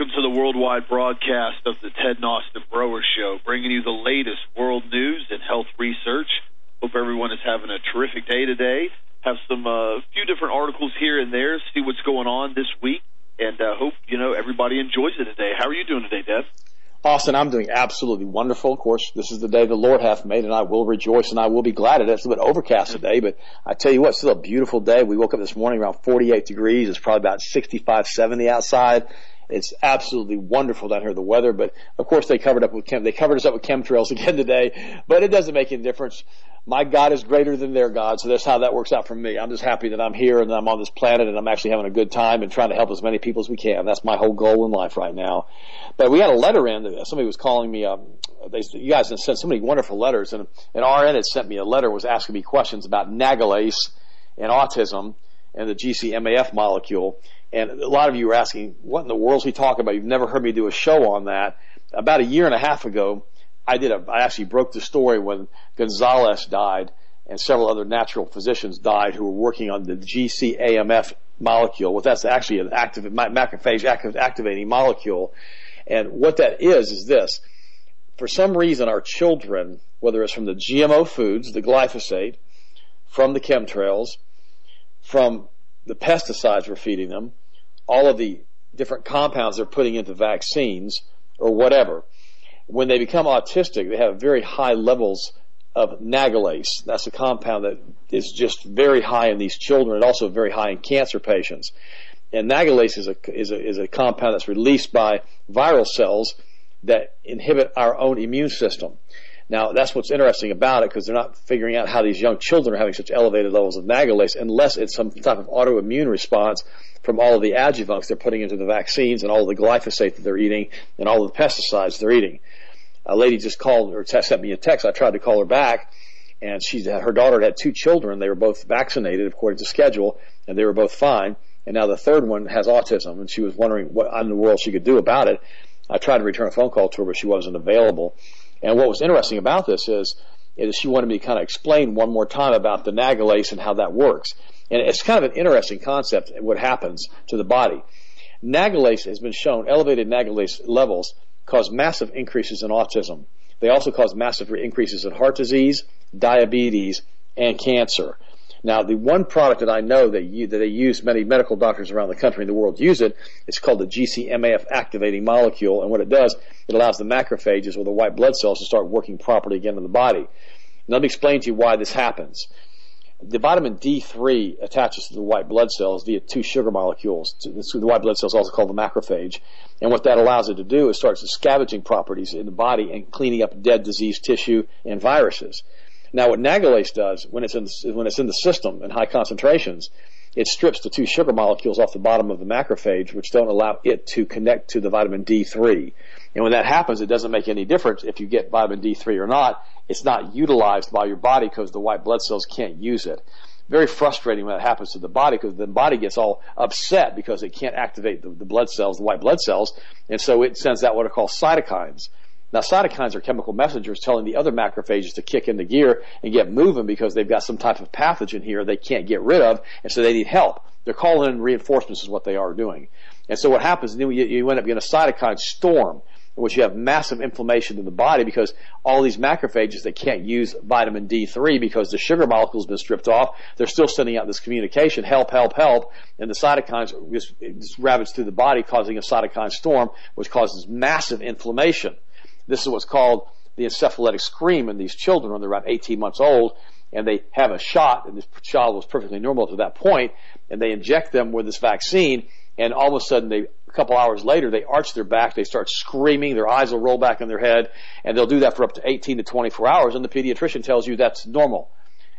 welcome to the worldwide broadcast of the Ted Nostin Broer Show, bringing you the latest world news and health research. Hope everyone is having a terrific day today. Have some few different articles here and there, see what's going on this week, and hope everybody enjoys it today. How are you doing today, Deb? Austin, I'm doing absolutely wonderful. Of course, this is the day the Lord hath made, and I will rejoice, and I will be glad in it. It's a bit overcast today, but I tell you what, it's still a beautiful day. We woke up this morning around 48 degrees. It's probably about 65, 70 outside. It's absolutely wonderful down here, the weather, but of course they covered us up with chemtrails again today, but it doesn't make any difference. My God is greater than their God, so that's how that works out for me. I'm just happy that I'm here and that I'm on this planet and I'm actually having a good time and trying to help as many people as we can. That's my whole goal in life right now. But we had a letter in. Somebody was calling me. You guys have sent so many wonderful letters, and an RN had sent me a letter, was asking me questions about nagalase and autism and the GCMAF molecule. And a lot of you are asking, what in the world is he talking about? You've never heard me do a show on that. About a year and a half ago, I actually broke the story when Gonzalez died and several other natural physicians died who were working on the GCAMF molecule. Well, that's actually an macrophage activating molecule. And what that is this. For some reason, our children, whether it's from the GMO foods, the glyphosate, from the chemtrails, from the pesticides we're feeding them, all of the different compounds they're putting into vaccines or whatever, when they become autistic, they have very high levels of nagalase. That's a compound that is just very high in these children and also very high in cancer patients. And nagalase is a compound that's released by viral cells that inhibit our own immune system. Now, that's what's interesting about it, because they're not figuring out how these young children are having such elevated levels of nagalase unless it's some type of autoimmune response from all of the adjuvants they're putting into the vaccines and all of the glyphosate that they're eating and all of the pesticides they're eating. A lady just called or sent me a text. I tried to call her back, and her daughter had 2 children. They were both vaccinated according to schedule, and they were both fine. And now the third one has autism, and she was wondering what in the world she could do about it. I tried to return a phone call to her, but she wasn't available. And what was interesting about this is she wanted me to kind of explain one more time about the nagalase and how that works. And it's kind of an interesting concept, what happens to the body. Nagalase has been shown, elevated nagalase levels cause massive increases in autism. They also cause massive increases in heart disease, diabetes, and cancer. Now, the one product that I know that they use, many medical doctors around the country and the world use it, it's called the GCMAF activating molecule, and what it does, it allows the macrophages or the white blood cells to start working properly again in the body. And let me explain to you why this happens. The vitamin D3 attaches to the white blood cells via 2 sugar molecules. The white blood cells, also called the macrophage. And what that allows it to do is starts the scavenging properties in the body and cleaning up dead diseased tissue and viruses. Now, what nagalase does when it's in the system in high concentrations, it strips the 2 sugar molecules off the bottom of the macrophage, which don't allow it to connect to the vitamin D3. And when that happens, it doesn't make any difference if you get vitamin D3 or not. It's not utilized by your body because the white blood cells can't use it. Very frustrating when that happens to the body, because the body gets all upset because it can't activate the blood cells, the white blood cells, and so it sends out what are called cytokines. Now, cytokines are chemical messengers telling the other macrophages to kick into gear and get moving because they've got some type of pathogen here they can't get rid of, and so they need help. They're calling in reinforcements is what they are doing. And so what happens, then you end up getting a cytokine storm, in which you have massive inflammation in the body because all these macrophages that can't use vitamin D3 because the sugar molecule's been stripped off, they're still sending out this communication, help, help, help, and the cytokines just ravage through the body, causing a cytokine storm, which causes massive inflammation. This is what's called the encephalitic scream in these children when they're around 18 months old, and they have a shot, and this child was perfectly normal to that point, and they inject them with this vaccine, and all of a sudden, a couple hours later, they arch their back, they start screaming, their eyes will roll back in their head, and they'll do that for up to 18 to 24 hours, and the pediatrician tells you that's normal.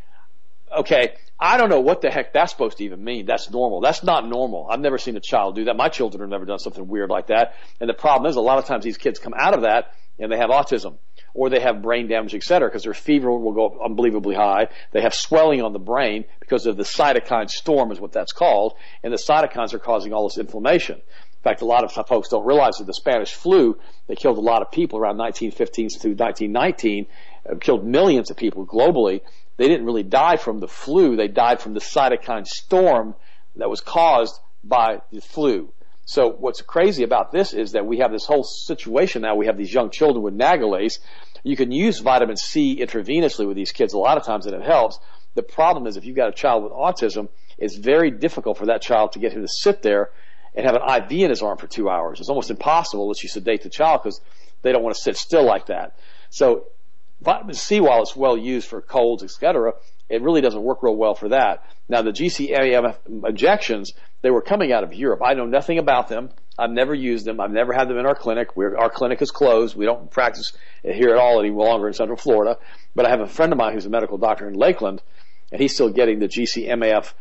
Okay, I don't know what the heck that's supposed to even mean. That's normal. That's not normal. I've never seen a child do that. My children have never done something weird like that, and the problem is a lot of times these kids come out of that, and they have autism, or they have brain damage, etc., because their fever will go up unbelievably high. They have swelling on the brain because of the cytokine storm is what that's called, and the cytokines are causing all this inflammation. In fact, a lot of folks don't realize that the Spanish flu, that killed a lot of people around 1915 through 1919, killed millions of people globally. They didn't really die from the flu. They died from the cytokine storm that was caused by the flu. So what's crazy about this is that we have this whole situation now. We have these young children with Nagalase. You can use vitamin C intravenously with these kids a lot of times, and it helps. The problem is if you've got a child with autism, it's very difficult for that child to get him to sit there and have an IV in his arm for 2 hours. It's almost impossible unless you sedate the child because they don't want to sit still like that. So vitamin C, while it's well used for colds, etc., it really doesn't work real well for that. Now, the GC-AMF injections, they were coming out of Europe. I know nothing about them. I've never used them. I've never had them in our clinic. Our clinic is closed. We don't practice here at all any longer in Central Florida. But I have a friend of mine who's a medical doctor in Lakeland, and he's still getting the GC-MAF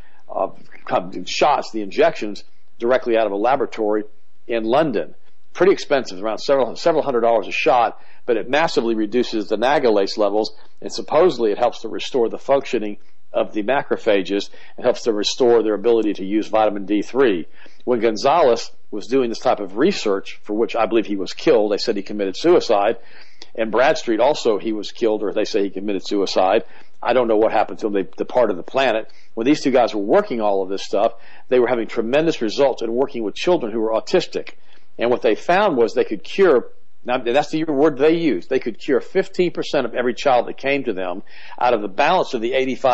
shots, the injections, directly out of a laboratory in London. Pretty expensive, around several $100s a shot, but it massively reduces the Nagalase levels, and supposedly it helps to restore the functioning of the macrophages and helps to restore their ability to use vitamin D3. When Gonzalez was doing this type of research, for which I believe he was killed, they said he committed suicide, and Bradstreet also he was killed, or they say he committed suicide. I don't know what happened to him. They departed the planet. When these two guys were working all of this stuff, they were having tremendous results in working with children who were autistic. And what they found was they could cure, now that's the word they used, they could cure 15% of every child that came to them. Out of the balance of the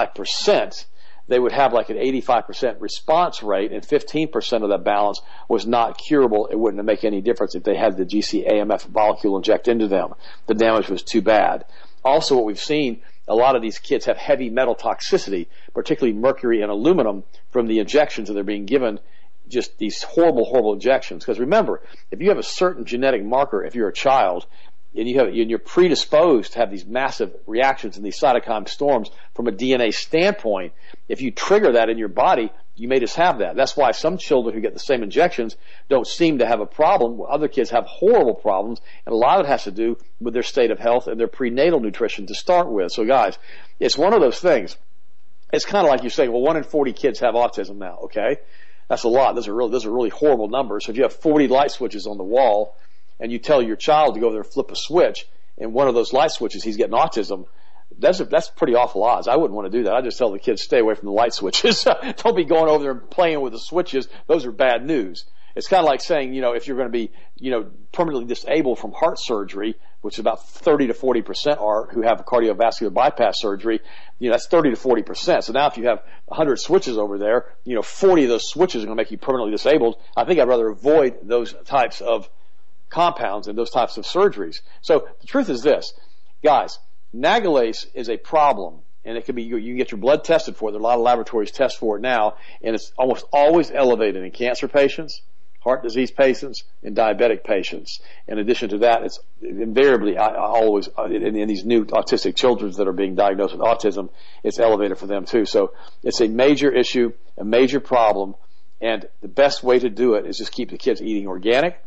85%, they would have like an 85% response rate, and 15% of that balance was not curable. It wouldn't make any difference if they had the GC-AMF molecule inject into them. The damage was too bad. Also, what we've seen, a lot of these kids have heavy metal toxicity, particularly mercury and aluminum, from the injections that they're being given, just these horrible injections. Because remember, if you have a certain genetic marker, if you're a child, and you're predisposed to have these massive reactions and these cytokine storms from a DNA standpoint, if you trigger that in your body, you may just have that. That's why some children who get the same injections don't seem to have a problem. Other kids have horrible problems, and a lot of it has to do with their state of health and their prenatal nutrition to start with. So guys, it's one of those things. It's kind of like you're saying, well, 1 in 40 kids have autism now, okay? That's a lot. Those are really horrible numbers. So if you have 40 light switches on the wall, and you tell your child to go there and flip a switch, and one of those light switches, he's getting autism, that's pretty awful odds. I wouldn't want to do that. I just tell the kids, stay away from the light switches. Don't be going over there and playing with the switches. Those are bad news. It's kind of like saying, if you're going to be, permanently disabled from heart surgery, which is about 30 to 40% are who have cardiovascular bypass surgery, that's 30 to 40%. So now if you have 100 switches over there, 40 of those switches are going to make you permanently disabled. I think I'd rather avoid those types of compounds and those types of surgeries. So the truth is this, guys, Nagalase is a problem, and it can be, you can get your blood tested for it. There are a lot of laboratories test for it now, and it's almost always elevated in cancer patients, heart disease patients, and diabetic patients. In addition to that, it's invariably always in these new autistic children that are being diagnosed with autism, it's elevated for them too. So it's a major issue, a major problem, and the best way to do it is just keep the kids eating organic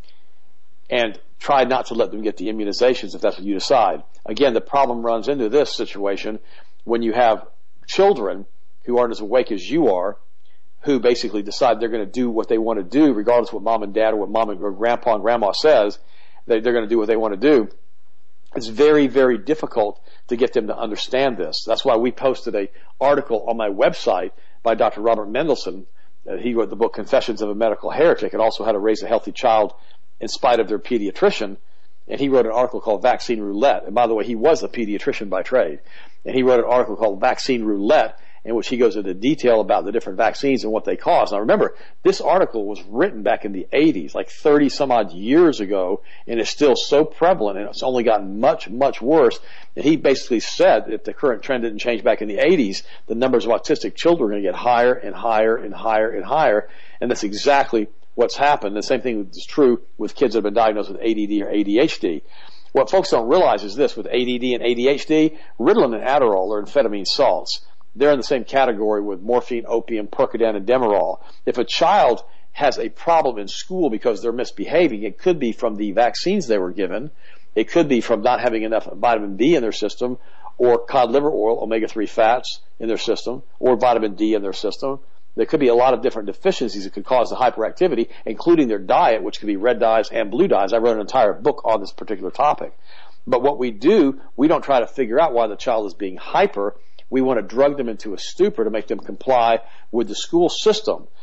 and try not to let them get the immunizations if that's what you decide. Again, the problem runs into this situation when you have children who aren't as awake as you are, who basically decide they're going to do what they want to do, regardless of what mom and dad or what mom or grandpa and grandma says, they're going to do what they want to do. It's very, very difficult to get them to understand this. That's why we posted an article on my website by Dr. Robert Mendelsohn. He wrote the book Confessions of a Medical Heretic, and also How to Raise a Healthy Child in Spite of Their Pediatrician. And he wrote an article called Vaccine Roulette. And by the way, he was a pediatrician by trade. And he wrote an article called Vaccine Roulette, in which he goes into detail about the different vaccines and what they cause. Now remember, this article was written back in the 80s, like 30 some odd years ago, and is still so prevalent, and it's only gotten much, much worse. And he basically said if the current trend didn't change back in the 80s, the numbers of autistic children are going to get higher and higher and higher and higher, and that's exactly what's happened. The same thing is true with kids that have been diagnosed with ADD or ADHD. What folks don't realize is this: with ADD and ADHD, Ritalin and Adderall are amphetamine salts. They're in the same category with morphine, opium, Percodan, and Demerol. If a child has a problem in school because they're misbehaving, it could be from the vaccines they were given, it could be from not having enough vitamin B in their system, or cod liver oil, omega-3 fats in their system, or vitamin D in their system. There could be a lot of different deficiencies that could cause the hyperactivity, including their diet, which could be red dyes and blue dyes. I wrote an entire book on this particular topic. But what we do, we don't try to figure out why the child is being hyper. We want to drug them into a stupor to make them comply with the school system.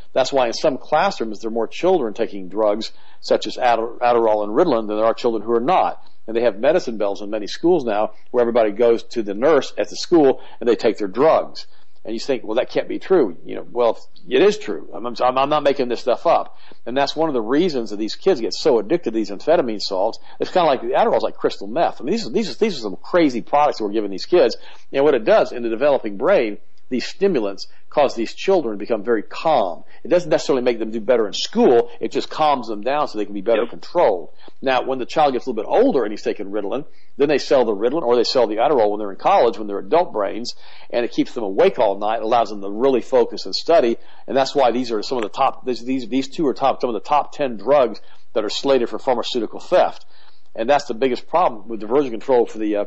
That's why in some classrooms there are more children taking drugs such as Adderall and Ritalin than there are children who are not. And they have medicine bells in many schools now where everybody goes to the nurse at the school and they take their drugs. And you think, well, that can't be true. Well, it is true. I'm not making this stuff up. And that's one of the reasons that these kids get so addicted to these amphetamine salts. It's kind of like the Adderall's like crystal meth. I mean, these are some crazy products that we're giving these kids. And what it does in the developing brain, these stimulants cause these children to become very calm. It doesn't necessarily make them do better in school. It just calms them down so they can be better controlled. Now, when the child gets a little bit older and he's taking Ritalin, then they sell the Ritalin or they sell the Adderall when they're in college, when they're adult brains, and it keeps them awake all night, allows them to really focus and study. And that's why these are some of the top, these two are some of the top 10 drugs that are slated for pharmaceutical theft. And that's the biggest problem with diversion control for the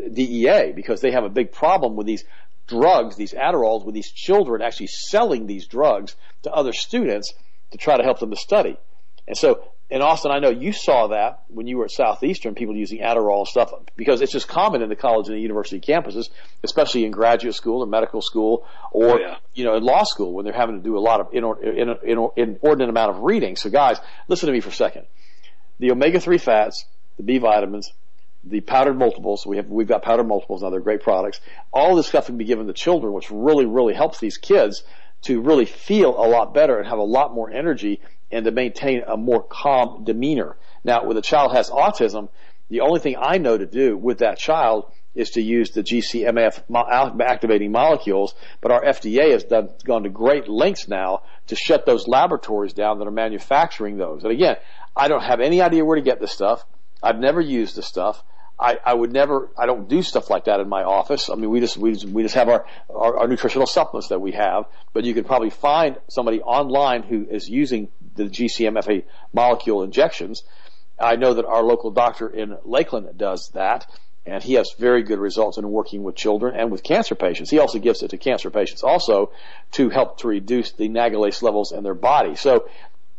DEA, because they have a big problem with these drugs, these Adderalls, with these children actually selling these drugs to other students to try to help them to study. And so in Austin, I know you saw that when you were at Southeastern, people using Adderall and stuff, because it's just common in the college and the university campuses, especially in graduate school or medical school or, in law school when they're having to do a lot of inordinate amount of reading. So guys, listen to me for a second. The omega-3 fats, the B vitamins, the powdered multiples, we've got powdered multiples now, they're great products. All this stuff can be given to children, which really, really helps these kids to really feel a lot better and have a lot more energy and to maintain a more calm demeanor. Now, when a child has autism, the only thing I know to do with that child is to use the GCMF activating molecules, but our FDA has gone to great lengths now to shut those laboratories down that are manufacturing those. And again, I don't have any idea where to get this stuff. I've never used this stuff. I don't do stuff like that in my office. I mean, we just have our nutritional supplements that we have, but you can probably find somebody online who is using the GCMFA molecule injections. I know that our local doctor in Lakeland does that, and he has very good results in working with children and with cancer patients. He also gives it to cancer patients also to help to reduce the nagalase levels in their body. So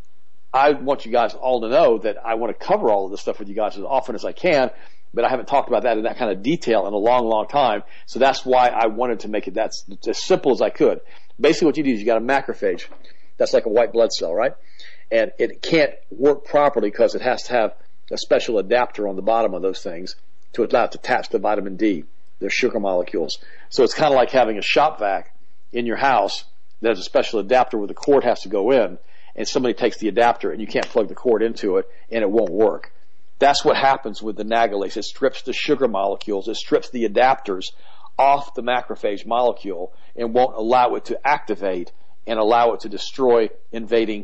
I want you guys all to know that I want to cover all of this stuff with you guys as often as I can, but I haven't talked about that in that kind of detail in a long, long time. So that's why I wanted to make it that as simple as I could. Basically what you do is you got a macrophage. That's like a white blood cell, right? And it can't work properly because it has to have a special adapter on the bottom of those things to allow it to attach to vitamin D. They're sugar molecules. So it's kind of like having a shop vac in your house that has a special adapter where the cord has to go in, and somebody takes the adapter and you can't plug the cord into it and it won't work. That's what happens with the nagalase. It strips the sugar molecules, it strips the adapters off the macrophage molecule and won't allow it to activate and allow it to destroy invading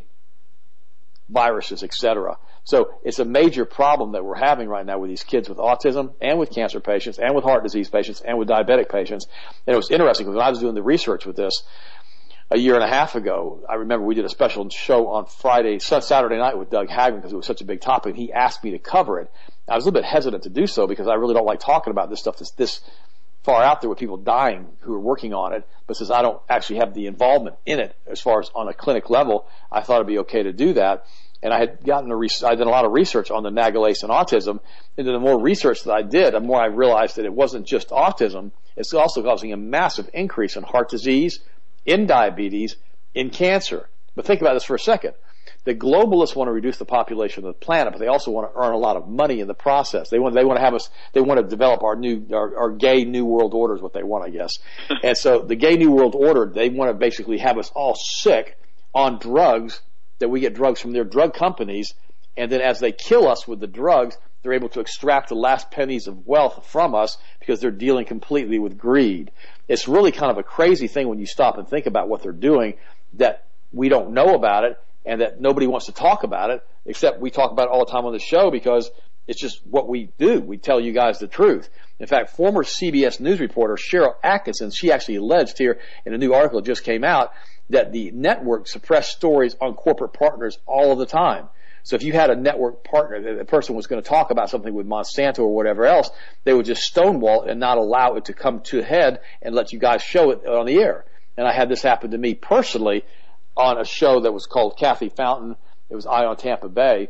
viruses, etc. So it's a major problem that we're having right now with these kids with autism and with cancer patients and with heart disease patients and with diabetic patients. And it was interesting because when I was doing the research with this a year and a half ago, I remember we did a special show on Saturday night with Doug Hagman because it was such a big topic, and he asked me to cover it. I was a little bit hesitant to do so because I really don't like talking about this stuff that's this far out there with people dying who are working on it, but since I don't actually have the involvement in it as far as on a clinic level, I thought it'd be okay to do that. And I had I did a lot of research on the nagalase and autism, and the more research that I did, the more I realized that it wasn't just autism, it's also causing a massive increase in heart disease, in diabetes, in cancer. But think about this for a second. The globalists want to reduce the population of the planet, but they also want to earn a lot of money in the process. They want to develop our gay new world order is what they want, I guess. And so the gay new world order, they want to basically have us all sick on drugs, that we get drugs from their drug companies, and then as they kill us with the drugs, they're able to extract the last pennies of wealth from us because they're dealing completely with greed. It's really kind of a crazy thing when you stop and think about what they're doing, that we don't know about it and that nobody wants to talk about it, except we talk about it all the time on the show because it's just what we do. We tell you guys the truth. In fact, former CBS News reporter Cheryl Atkinson, she actually alleged here in a new article that just came out that the network suppressed stories on corporate partners all of the time. So if you had a network partner, the person was going to talk about something with Monsanto or whatever else, they would just stonewall it and not allow it to come to a head and let you guys show it on the air. And I had this happen to me personally on a show that was called Kathy Fountain. It was Eye on Tampa Bay.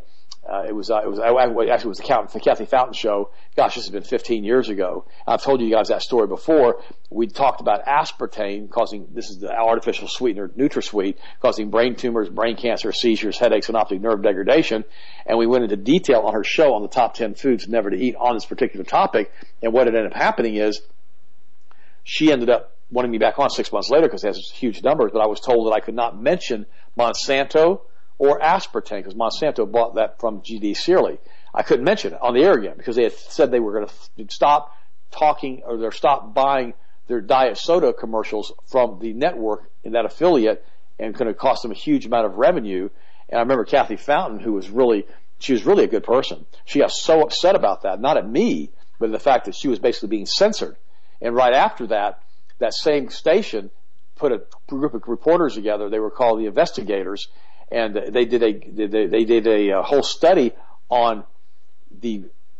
It was the Kathy Fountain show. Gosh, this has been 15 years ago. I've told you guys that story before. We talked about aspartame this is the artificial sweetener, NutraSweet, causing brain tumors, brain cancer, seizures, headaches, and optic nerve degradation. And we went into detail on her show on the top 10 foods never to eat on this particular topic. And what ended up happening is she ended up wanting me back on 6 months later because it has huge numbers, but I was told that I could not mention Monsanto or aspartame because Monsanto bought that from G.D. Searle. I couldn't mention it on the air again because they had said they were going to stop talking or stop buying their diet soda commercials from the network in that affiliate and going to cost them a huge amount of revenue. And I remember Kathy Fountain, she was really a good person. She got so upset about that, not at me, but the fact that she was basically being censored. And right after that same station put a group of reporters together. They were called the Investigators, and they did a whole study on the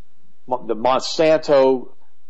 Monsanto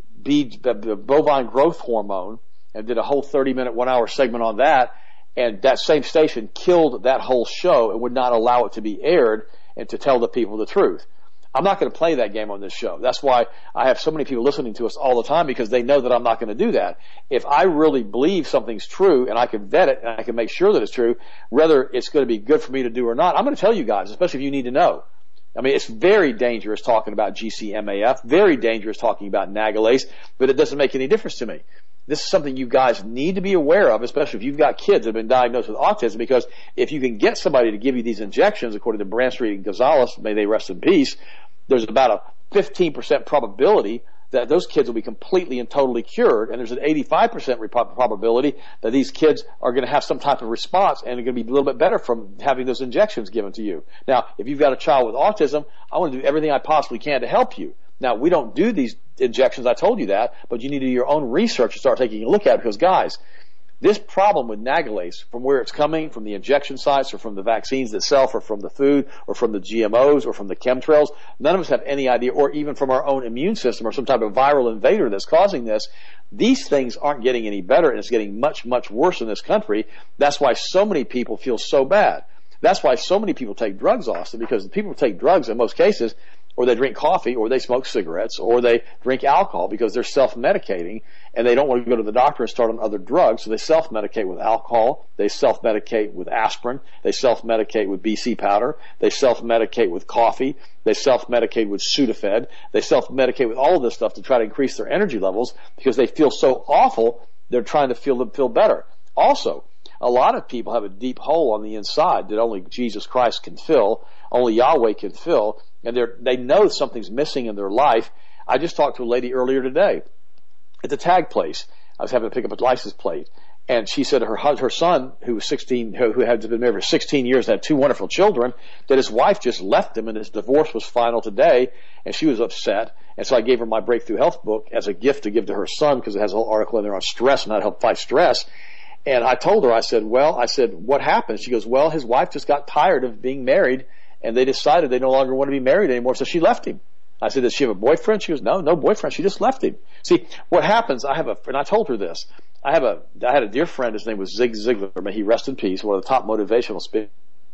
the bovine growth hormone, and did a whole 30-minute, 1-hour segment on that. And that same station killed that whole show and would not allow it to be aired and to tell the people the truth. I'm not going to play that game on this show. That's why I have so many people listening to us all the time, because they know that I'm not going to do that. If I really believe something's true and I can vet it and I can make sure that it's true, whether it's going to be good for me to do or not, I'm going to tell you guys, especially if you need to know. I mean, it's very dangerous talking about GCMAF, very dangerous talking about Nagalase, but it doesn't make any difference to me. This is something you guys need to be aware of, especially if you've got kids that have been diagnosed with autism, because if you can get somebody to give you these injections, according to Branstreet and Gonzalez, may they rest in peace, there's about a 15% probability that those kids will be completely and totally cured, and there's an 85% probability that these kids are going to have some type of response and are going to be a little bit better from having those injections given to you. Now, if you've got a child with autism, I want to do everything I possibly can to help you. Now, we don't do these injections, I told you that, but you need to do your own research and start taking a look at it, because, guys, this problem with Nagalase, from where it's coming, from the injection sites or from the vaccines itself or from the food or from the GMOs or from the chemtrails, none of us have any idea, or even from our own immune system or some type of viral invader that's causing this. These things aren't getting any better, and it's getting much, much worse in this country. That's why so many people feel so bad. That's why so many people take drugs, Austin, because the people who take drugs in most cases, or they drink coffee, or they smoke cigarettes, or they drink alcohol because they're self-medicating and they don't want to go to the doctor and start on other drugs, so they self-medicate with alcohol, they self-medicate with aspirin, they self-medicate with BC powder, they self-medicate with coffee, they self-medicate with Sudafed, they self-medicate with all of this stuff to try to increase their energy levels because they feel so awful, they're trying to feel better. Also, a lot of people have a deep hole on the inside that only Jesus Christ can fill, only Yahweh can fill, and they know something's missing in their life. I just talked to a lady earlier today at the tag place. I was having to pick up a license plate, and she said her son, who was 16, who had been married for 16 years and had 2 wonderful children, that his wife just left him and his divorce was final today, and she was upset. And so I gave her my Breakthrough Health book as a gift to give to her son, because it has a whole article in there on stress and how to help fight stress. And I told her, I said, what happened? She goes, well, his wife just got tired of being married, and they decided they no longer want to be married anymore, so she left him. I said, does she have a boyfriend? She goes, no boyfriend. She just left him. See, what happens, and I told her this, I had a dear friend, his name was Zig Ziglar, may he rest in peace, one of the top motivational speakers,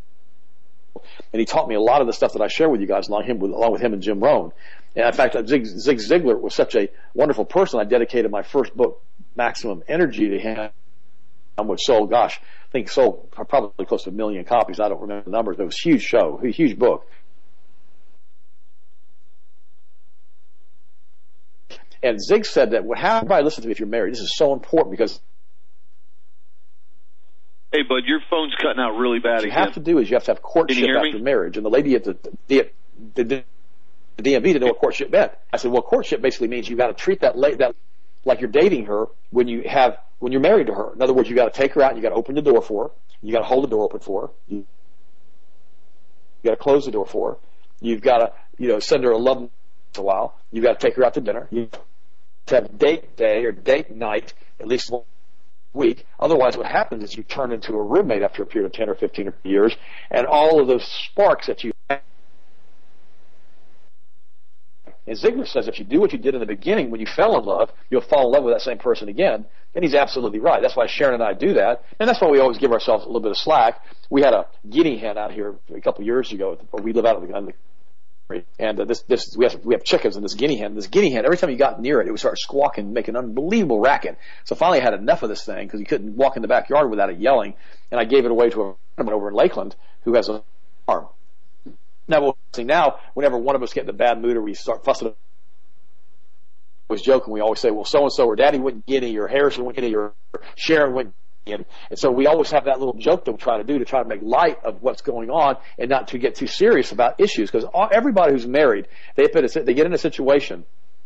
and he taught me a lot of the stuff that I share with you guys, along with him and Jim Rohn. And in fact, Zig Ziglar was such a wonderful person, I dedicated my first book, Maximum Energy, to him, which sold, I think sold probably close to 1 million copies. I don't remember the numbers, but it was a huge show, a huge book. And Zig said that everybody listen to me if you're married. This is so important, because hey, bud, your phone's cutting out really bad. What you have to do is you have to have courtship after marriage. And the lady at the DMV didn't know what courtship meant. I said, well, courtship basically means you've got to treat that like you're dating her when you're married to her. In other words, you got to take her out and you got to open the door for her. You got to hold the door open for her. You got to close the door for her. You've got to, send her a love once in a while. You got to take her out to dinner. You have date day or date night at least 1 week. Otherwise, what happens is you turn into a roommate after a period of 10 or 15 years, and all of those sparks that you have. And Ziglar says if you do what you did in the beginning when you fell in love, you'll fall in love with that same person again. And he's absolutely right. That's why Sharon and I do that. And that's why we always give ourselves a little bit of slack. We had a guinea hen out here a couple of years ago. We live out on the And we have chickens and this guinea hen. This guinea hen, every time you got near it, it would start squawking and make an unbelievable racket. So finally I had enough of this thing because you couldn't walk in the backyard without it yelling. And I gave it away to a friend over in Lakeland who has a farm. Now, whenever one of us get in a bad mood or we start fussing, always joking, we always say, well, so-and-so or Daddy wouldn't get any, or Harrison wouldn't get any, or Sharon wouldn't. And so we always have that little joke that we try to make light of what's going on and not to get too serious about issues, because everybody who's married, they get in a situation.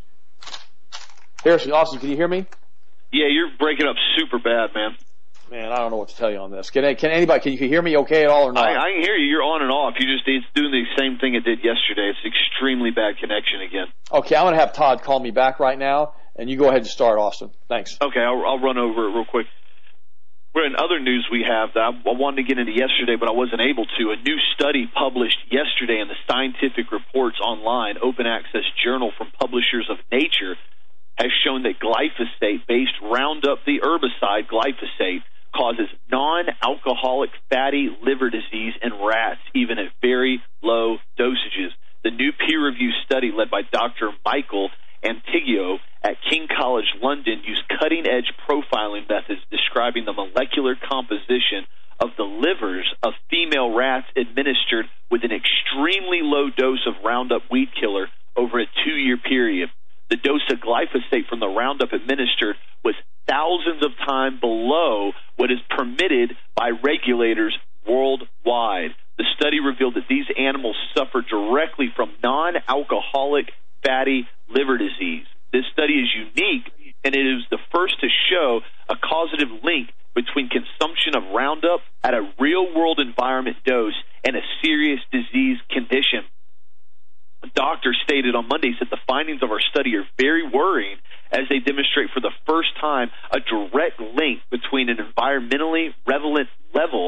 Harrison, Austin, can you hear me? Yeah, you're breaking up super bad, man. Man, I don't know what to tell you on this. Can you hear me okay at all or not? I can hear you. You're on and off. It's doing the same thing it did yesterday. It's extremely bad connection again. Okay, I'm going to have Todd call me back right now, and you go ahead and start, Austin. Thanks. Okay, I'll run over it real quick. Well, in other news we have that I wanted to get into yesterday, but I wasn't able to. A new study published yesterday in the Scientific Reports Online open access journal from Publishers of Nature has shown that glyphosate-based Roundup, the herbicide glyphosate, causes non-alcoholic fatty liver disease in rats, even at very low dosages. The new peer-reviewed study led by Dr. Michael Antigio at King College London used cutting-edge profiling methods describing the molecular composition of the livers of female rats administered with an extremely low dose of Roundup weed killer over a 2-year period. The dose of glyphosate from the Roundup administered was thousands of times below what is permitted by regulators worldwide. The study revealed that these animals suffer directly from non-alcoholic fatty liver disease. This study is unique, and it is the first to show a causative link between consumption of Roundup at a real-world environment dose and a serious disease condition. The doctor stated on Monday that the findings of our study are very worrying as they demonstrate for the first time a direct link between an environmentally relevant level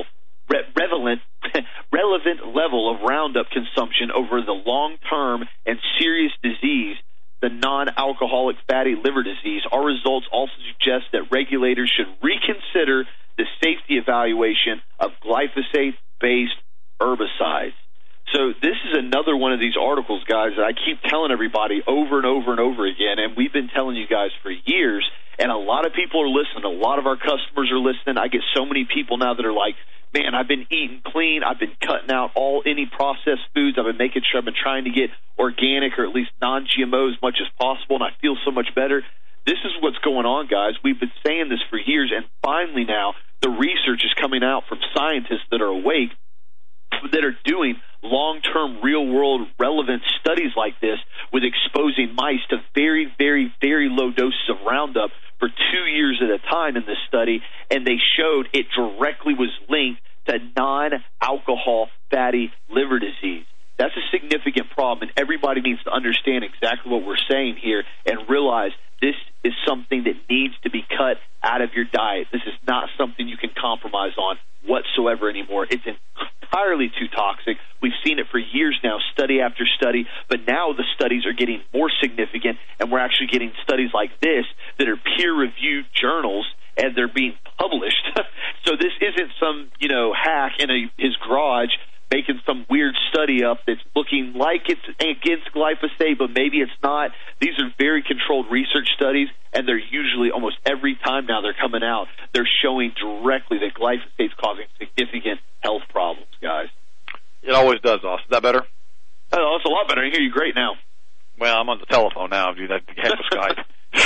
of Roundup consumption over the long-term and serious disease, the non-alcoholic fatty liver disease. Our results also suggest that regulators should reconsider the safety evaluation of glyphosate-based herbicides. So this is another one of these articles, guys, that I keep telling everybody over and over and over again, and we've been telling you guys for years, and a lot of people are listening. A lot of our customers are listening. I get so many people now that are like, man, I've been eating clean. I've been cutting out any processed foods. I've been making sure I've been trying to get organic or at least non-GMO as much as possible, and I feel so much better. This is what's going on, guys. We've been saying this for years, and finally now the research is coming out from scientists that are awake, that are doing long-term, real-world relevant studies like this with exposing mice to very, very, very low doses of Roundup for 2 years at a time in this study, and they showed it directly was linked to non-alcohol fatty liver disease. That's a significant problem, and everybody needs to understand exactly what we're saying here and realize this is something that needs to be cut out of your diet. This is not something you can compromise on whatsoever anymore. It's entirely too toxic. We've seen it for years now, study after study, but now the studies are getting more significant, and we're actually getting studies like this that are peer-reviewed journals, and they're being published. So this isn't some, hack in his garage making some weird study up that's looking like it's against glyphosate, but maybe it's not. These are very controlled research studies, and they're usually almost every time now they're coming out, they're showing directly that glyphosate's causing significant health problems, guys. It always does, Austin. Is that better? Oh, it's a lot better. I hear you great now. Well, I'm on the telephone now. Dude, that half of Skype.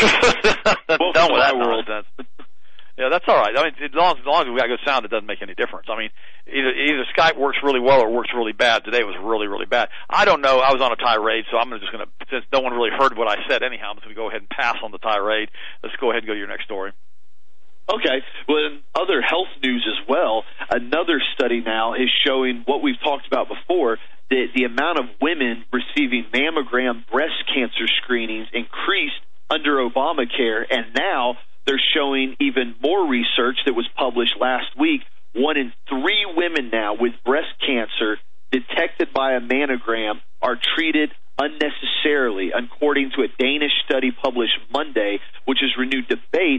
Well, done with that world. Yeah, that's all right. I mean, as long as we got good sound, it doesn't make any difference. I mean, either Skype works really well or works really bad. Today it was really, really bad. I don't know. I was on a tirade, so I'm just going to, since no one really heard what I said anyhow, I'm just going to go ahead and pass on the tirade. Let's go ahead and go to your next story. Okay. Well, in other health news as well, another study now is showing what we've talked about before, that the amount of women receiving mammogram breast cancer screenings increased under Obamacare, and now they're showing even more research that was published last week. 1 in 3 women now with breast cancer detected by a mammogram are treated unnecessarily, according to a Danish study published Monday, which has renewed debate over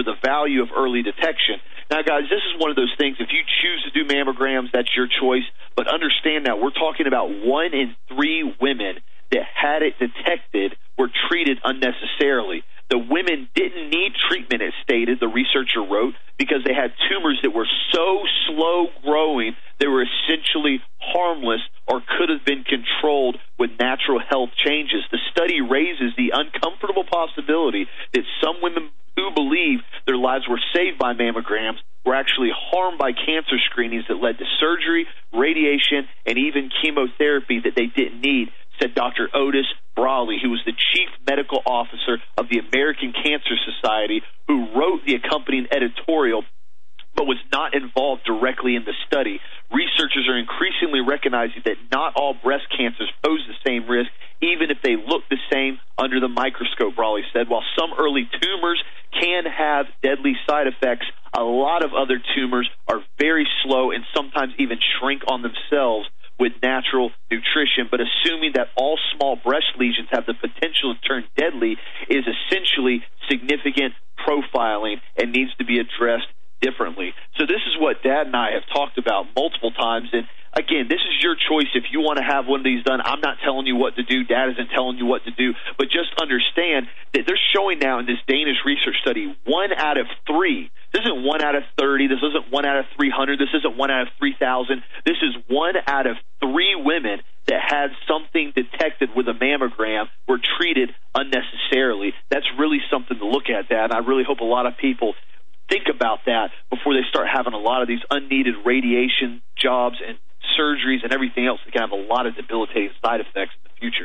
over the value of early detection. Now, guys, this is one of those things. If you choose to do mammograms, that's your choice. But understand that we're talking about 1 in 3 women that had it detected were treated unnecessarily. The women didn't need treatment, as stated, the researcher wrote, because they had tumors that were so slow growing they were essentially harmless or could have been controlled with natural health changes. The study raises the uncomfortable possibility that some women who believe their lives were saved by mammograms were actually harmed by cancer screenings that led to surgery, radiation, and even chemotherapy that they didn't need, said Dr. Otis Brawley, who was the chief medical officer of the American Cancer Society, who wrote the accompanying editorial but was not involved directly in the study. Researchers are increasingly recognizing that not all breast cancers pose the same risk, even if they look the same under the microscope, Brawley said. While some early tumors can have deadly side effects, a lot of other tumors are very slow and sometimes even shrink on themselves with natural nutrition. But assuming that all small breast lesions have the potential to turn deadly is essentially significant profiling and needs to be addressed differently. So this is what Dad and I have talked about multiple times. And again, this is your choice if you want to have one of these done. I'm not telling you what to do. Dad isn't telling you what to do. But just understand that they're showing now in this Danish research study 1 out of 3. This isn't 1 out of 30. This isn't 1 out of 300. This isn't 1 out of 3,000. This is 1 out of 3 women that had something detected with a mammogram were treated unnecessarily. That's really something to look at, Dad. And I really hope a lot of people think about that before they start having a lot of these unneeded radiation jobs and surgeries and everything else that can have a lot of debilitating side effects in the future.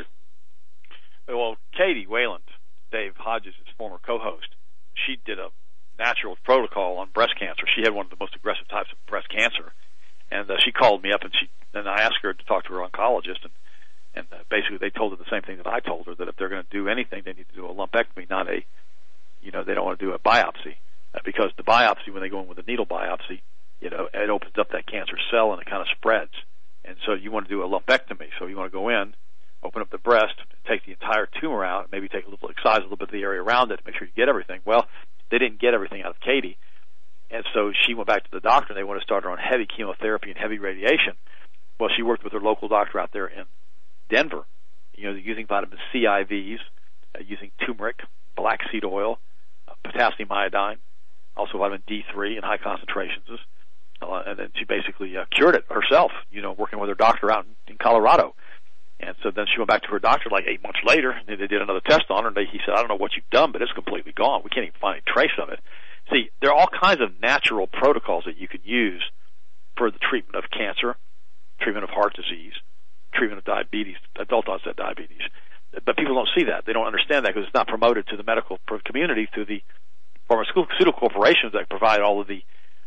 Well, Katie Wayland, Dave Hodges' former co-host, she did a natural protocol on breast cancer. She had one of the most aggressive types of breast cancer, and she called me up, and I asked her to talk to her oncologist, and basically they told her the same thing that I told her, that if they're going to do anything, they need to do a lumpectomy, not a, they don't want to do a biopsy, because the biopsy, when they go in with a needle biopsy, it opens up that cancer cell and it kind of spreads. And so you want to do a lumpectomy. So you want to go in, open up the breast, take the entire tumor out, maybe take excise a little bit of the area around it to make sure you get everything. Well, they didn't get everything out of Katie. And so she went back to the doctor, and they want to start her on heavy chemotherapy and heavy radiation. Well, she worked with her local doctor out there in Denver, using vitamin C IVs, using turmeric, black seed oil, potassium iodine, also vitamin D3 in high concentrations. And then she basically cured it herself, working with her doctor out in Colorado. And so then she went back to her doctor like 8 months later, and they did another test on her, and he said, I don't know what you've done, but it's completely gone. We can't even find any trace of it. See, there are all kinds of natural protocols that you can use for the treatment of cancer, treatment of heart disease, treatment of diabetes, adult-onset diabetes. But people don't see that. They don't understand that because it's not promoted to the medical community through the pharmaceutical corporations that provide all of the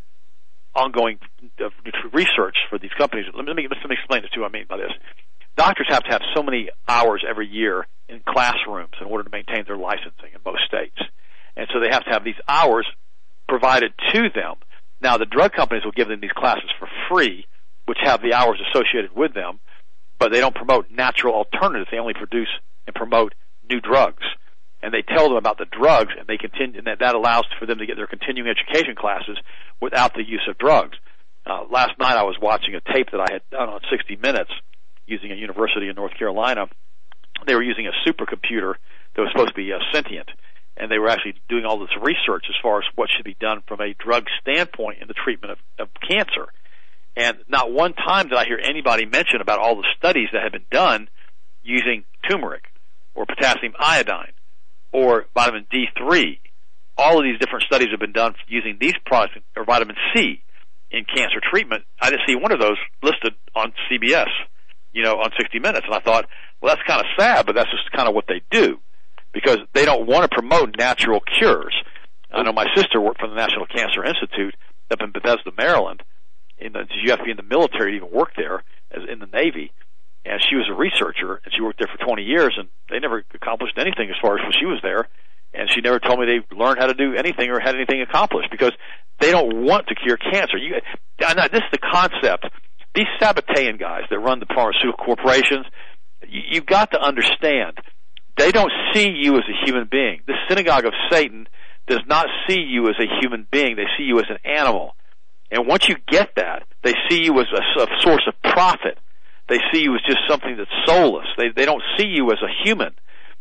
ongoing research for these companies. Let me explain this to you what I mean by this. Doctors have to have so many hours every year in classrooms in order to maintain their licensing in most states. And so they have to have these hours provided to them. Now, the drug companies will give them these classes for free, which have the hours associated with them, but they don't promote natural alternatives. They only produce and promote new drugs. And they tell them about the drugs, and they continue, and that allows for them to get their continuing education classes without the use of drugs. Last night I was watching a tape that I had done on 60 Minutes using a university in North Carolina. They were using a supercomputer that was supposed to be sentient, and they were actually doing all this research as far as what should be done from a drug standpoint in the treatment of cancer. And not one time did I hear anybody mention about all the studies that had been done using turmeric or potassium iodine or vitamin D3. All of these different studies have been done using these products, or vitamin C, in cancer treatment. I didn't see one of those listed on CBS, on 60 Minutes. And I thought, well, that's kind of sad, but that's just kind of what they do, because they don't want to promote natural cures. I know my sister worked for the National Cancer Institute up in Bethesda, Maryland. You have to be in the military to even work there, as in the Navy. And she was a researcher, and she worked there for 20 years, and they never accomplished anything as far as when she was there. And she never told me they learned how to do anything or had anything accomplished, because they don't want to cure cancer. This is the concept. These Sabbatean guys that run the pharmaceutical corporations, you've got to understand, they don't see you as a human being. The synagogue of Satan, does not see you as a human being. They see you as an animal. And once you get that, they see you as a source of profit. They see you as just something that's soulless. They don't see you as a human.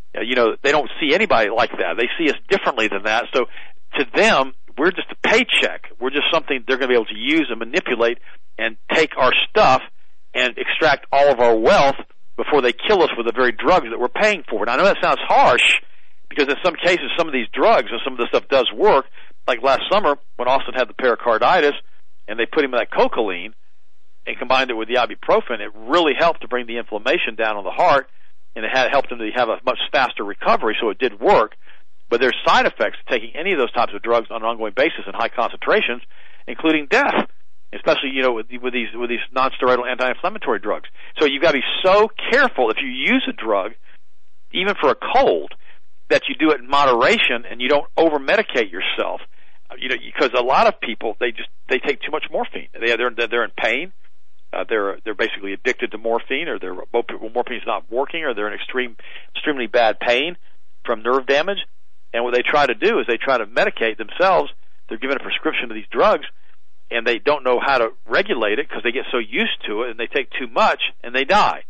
They don't see anybody like that. They see us differently than that. So to them, we're just a paycheck. We're just something they're going to be able to use and manipulate and take our stuff and extract all of our wealth before they kill us with the very drugs that we're paying for. And I know that sounds harsh because in some cases some of these drugs and some of this stuff does work. Like last summer when Austin had the pericarditis and they put him in that cocaine and combined it with the ibuprofen, it really helped to bring the inflammation down on the heart, and it had helped him to have a much faster recovery, so it did work. But there's side effects to taking any of those types of drugs on an ongoing basis in high concentrations, including death, especially with these non-steroidal anti-inflammatory drugs. So you've got to be so careful if you use a drug, even for a cold, that you do it in moderation and you don't over-medicate yourself. Because a lot of people they take too much morphine. They're in pain. They're basically addicted to morphine, or morphine's not working, or they're in extremely bad pain from nerve damage. And what they try to do is they try to medicate themselves. They're given a prescription of these drugs, and they don't know how to regulate it because they get so used to it, and they take too much, and they die.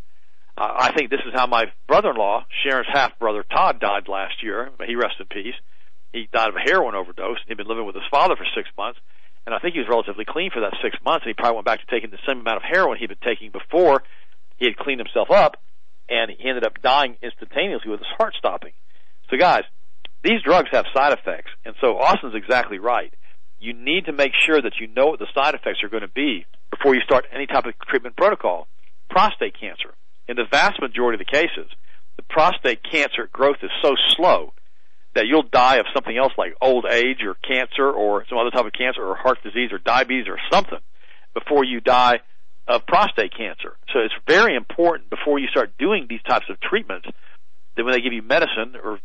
I think this is how my brother-in-law, Sharon's half-brother, Todd, died last year. He rest in peace. He died of a heroin overdose. He'd been living with his father for 6 months, and I think he was relatively clean for that 6 months, and he probably went back to taking the same amount of heroin he'd been taking before. He had cleaned himself up, and he ended up dying instantaneously with his heart stopping. So, guys, these drugs have side effects, and so Austin's exactly right. You need to make sure that you know what the side effects are going to be before you start any type of treatment protocol. Prostate cancer. In the vast majority of the cases, the prostate cancer growth is so slow that you'll die of something else like old age or cancer or some other type of cancer or heart disease or diabetes or something before you die of prostate cancer. So it's very important before you start doing these types of treatments that when they give you medicine or,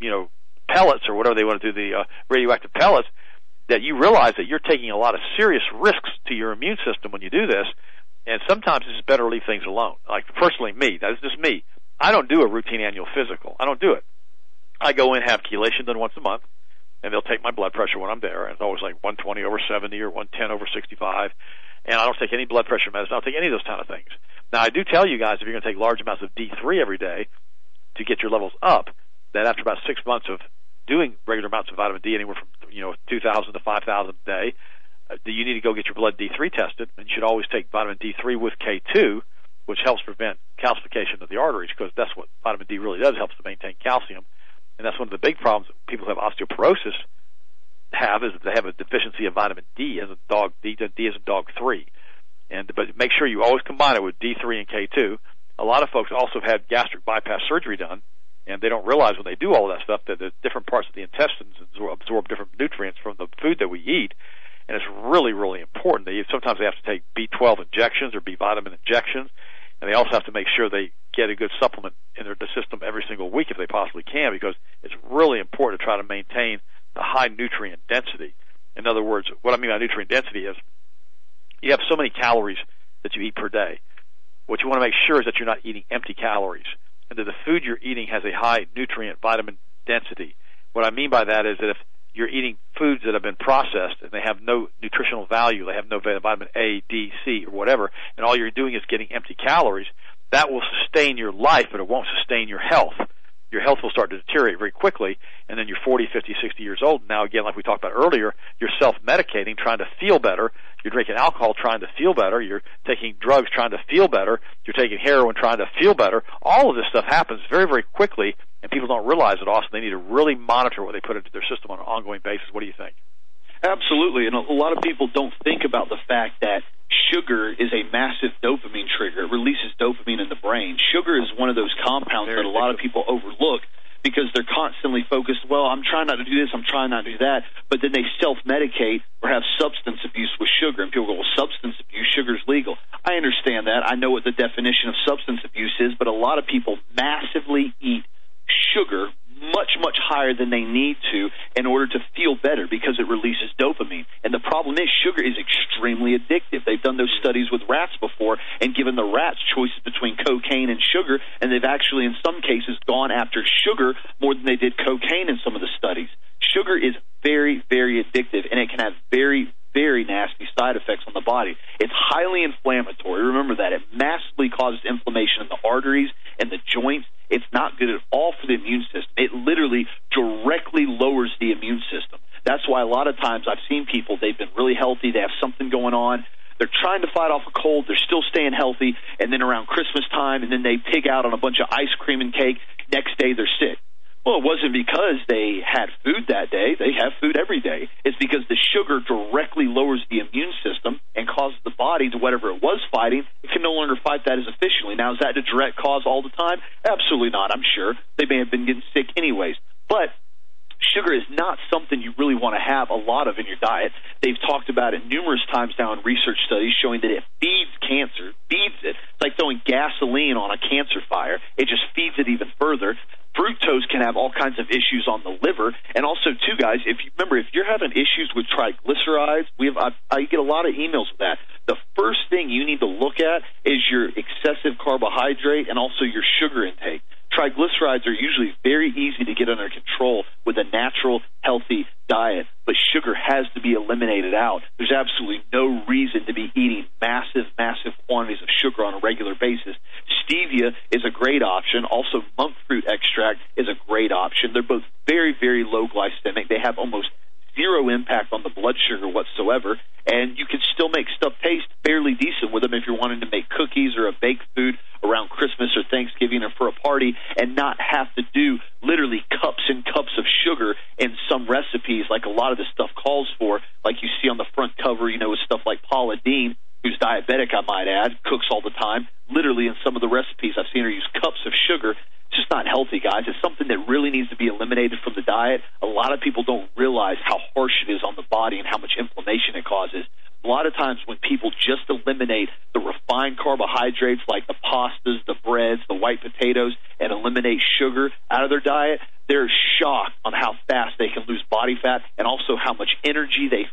pellets or whatever they want to do, the radioactive pellets, that you realize that you're taking a lot of serious risks to your immune system when you do this, and sometimes it's better to leave things alone. Like, personally, that is just me. I don't do a routine annual physical. I don't do it. I go in, have chelation done once a month, and they'll take my blood pressure when I'm there, and it's always like 120 over 70 or 110 over 65, and I don't take any blood pressure medicine. I don't take any of those kind of things. Now, I do tell you guys, if you're going to take large amounts of D3 every day to get your levels up, that after about 6 months of doing regular amounts of vitamin D, anywhere from 2,000 to 5,000 a day, you need to go get your blood D3 tested, and you should always take vitamin D3 with K2, which helps prevent calcification of the arteries, because that's what vitamin D really does, helps to maintain calcium. And that's one of the big problems that people who have osteoporosis have, is that they have a deficiency of vitamin D as a dog. D as a dog 3. But make sure you always combine it with D3 and K2. A lot of folks also have had gastric bypass surgery done, and they don't realize when they do all of that stuff that the different parts of the intestines absorb different nutrients from the food that we eat. And it's really, really important. Sometimes they have to take B12 injections or B vitamin injections, and they also have to make sure they get a good supplement in their system every single week if they possibly can, because it's really important to try to maintain the high nutrient density. In other words, what I mean by nutrient density is you have so many calories that you eat per day. What you want to make sure is that you're not eating empty calories, and that the food you're eating has a high nutrient vitamin density. What I mean by that is that if you're eating foods that have been processed and they have no nutritional value, they have no vitamin A, D, C, or whatever, and all you're doing is getting empty calories, that will sustain your life, but it won't sustain your health. Your health will start to deteriorate very quickly, and then you're 40, 50, 60 years old. Now, again, like we talked about earlier, you're self-medicating, trying to feel better. You're drinking alcohol trying to feel better. You're taking drugs trying to feel better. You're taking heroin trying to feel better. All of this stuff happens very, very quickly, and people don't realize it, Austin. They need to really monitor what they put into their system on an ongoing basis. What do you think? Absolutely, and a lot of people don't think about the fact that sugar is a massive dopamine trigger. It releases dopamine in the brain. Sugar is one of those compounds that a lot of people overlook because they're constantly focused, well, I'm trying not to do this, I'm trying not to do that, but then they self-medicate or have substance abuse with sugar, and people go, well, substance abuse, sugar's legal. I understand that. I know what the definition of substance abuse is, but a lot of people massively eat sugar much, much higher than they need to in order to feel better because it releases dopamine. And the problem is sugar is extremely addictive. They've done those studies with rats before and given the rats choices between cocaine and sugar, and they've actually in some cases gone after sugar more than they did cocaine in some of the studies. Sugar is very, very addictive, and it can have very, very nasty side effects on the body. It's highly inflammatory. Remember that. It massively causes inflammation in the arteries and the joints. It's not good at all for the immune system. It literally directly lowers the immune system. That's why a lot of times I've seen people, they've been really healthy, they have something going on, they're trying to fight off a cold, they're still staying healthy, and then around Christmas time, and then they pig out on a bunch of ice cream and cake, next day they're sick. Well, it wasn't because they had food that day. They have food every day. It's because the sugar directly lowers the immune system and causes the body to whatever it was fighting, it can no longer fight that as efficiently. Now, is that a direct cause all the time? Absolutely not, I'm sure. They may have been getting sick anyways. But sugar is not something you really want to have a lot of in your diet. They've talked about it numerous times now in research studies showing that it feeds cancer, feeds it. It's like throwing gasoline on a cancer fire. It just feeds it even further. Fructose can have all kinds of issues on the liver. And also, too, guys, if you're having issues with triglycerides, I get a lot of emails with that. The first thing you need to look at is your excessive carbohydrate and also your sugar intake. Triglycerides are usually very easy to get under control with a natural, healthy diet, but sugar has to be eliminated out. There's absolutely no reason to be eating massive, massive quantities of sugar on a regular basis. Stevia is a great option. Also, monk fruit extract is a great option. They're both very, very low glycemic. They have almost zero impact on the blood sugar whatsoever, and you can still make stuff taste fairly decent with them if you're wanting to make cookies or a baked food around Christmas or Thanksgiving or for a party and not have to do literally cups and cups of sugar in some recipes like a lot of this stuff calls for, like you see on the front cover, with stuff like Paula Deen, who's diabetic, I might add, cooks all the time. Literally in some of the recipes I've seen her use cups of sugar. It's just not healthy, guys. It's something that really needs to be eliminated from the diet. A lot of people don't realize how harsh it is on the body and how much inflammation it causes. A lot of times when people just eliminate the refined carbohydrates like the pastas, the breads, the white potatoes, and eliminate sugar out of their diet, they're shocked on how fast they can lose body fat and also how much energy they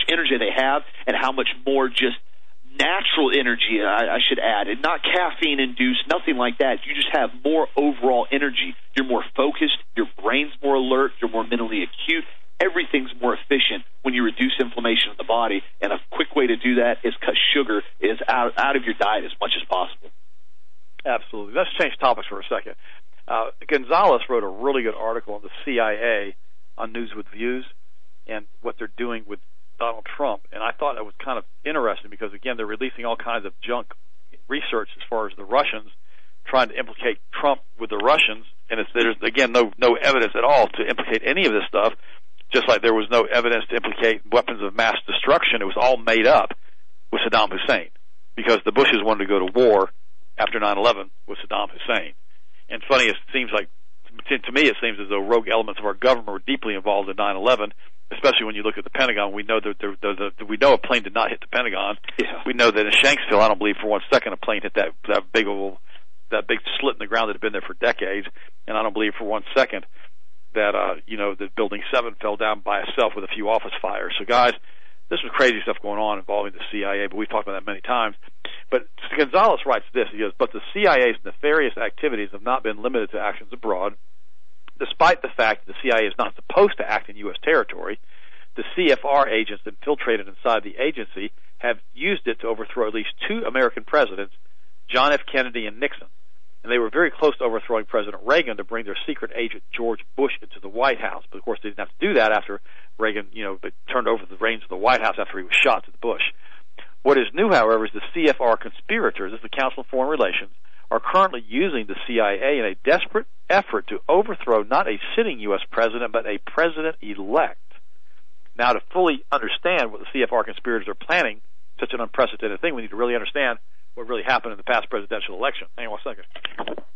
have and how much more just natural energy, I should add, and not caffeine-induced, nothing like that. You just have more overall energy. You're more focused. Your brain's more alert. You're more mentally acute. Everything's more efficient when you reduce inflammation in the body, and a quick way to do that is cut sugar out of your diet as much as possible. Absolutely. Let's change topics for a second. Gonzalez wrote a really good article on the CIA on News with Views and what they're doing with Donald Trump, and I thought it was kind of interesting because, again, they're releasing all kinds of junk research as far as the Russians, trying to implicate Trump with the Russians, and there's, again, no evidence at all to implicate any of this stuff, just like there was no evidence to implicate weapons of mass destruction. It was all made up with Saddam Hussein because the Bushes wanted to go to war after 9/11 with Saddam Hussein. And funny, it seems like, to me, it seems as though rogue elements of our government were deeply involved in 9/11, especially when you look at the Pentagon. We know that we know a plane did not hit the Pentagon. Yeah. We know that in Shanksville, I don't believe for 1 second a plane hit that big slit in the ground that had been there for decades, and I don't believe for 1 second that that Building 7 fell down by itself with a few office fires. So, guys, this was crazy stuff going on involving the CIA, but we've talked about that many times. But Gonzalez writes this. He goes, but the CIA's nefarious activities have not been limited to actions abroad. Despite the fact that the CIA is not supposed to act in U.S. territory, the CFR agents infiltrated inside the agency have used it to overthrow at least 2 American presidents, John F. Kennedy and Nixon. And they were very close to overthrowing President Reagan to bring their secret agent George Bush into the White House. But, of course, they didn't have to do that after Reagan, they turned over the reins of the White House after he was shot to the Bush. What is new, however, is the CFR conspirators, this is the Council of Foreign Relations, are currently using the CIA in a desperate effort to overthrow not a sitting U.S. president, but a president-elect. Now, to fully understand what the CFR conspirators are planning, such an unprecedented thing, we need to really understand what really happened in the past presidential election. Hang on 1 second.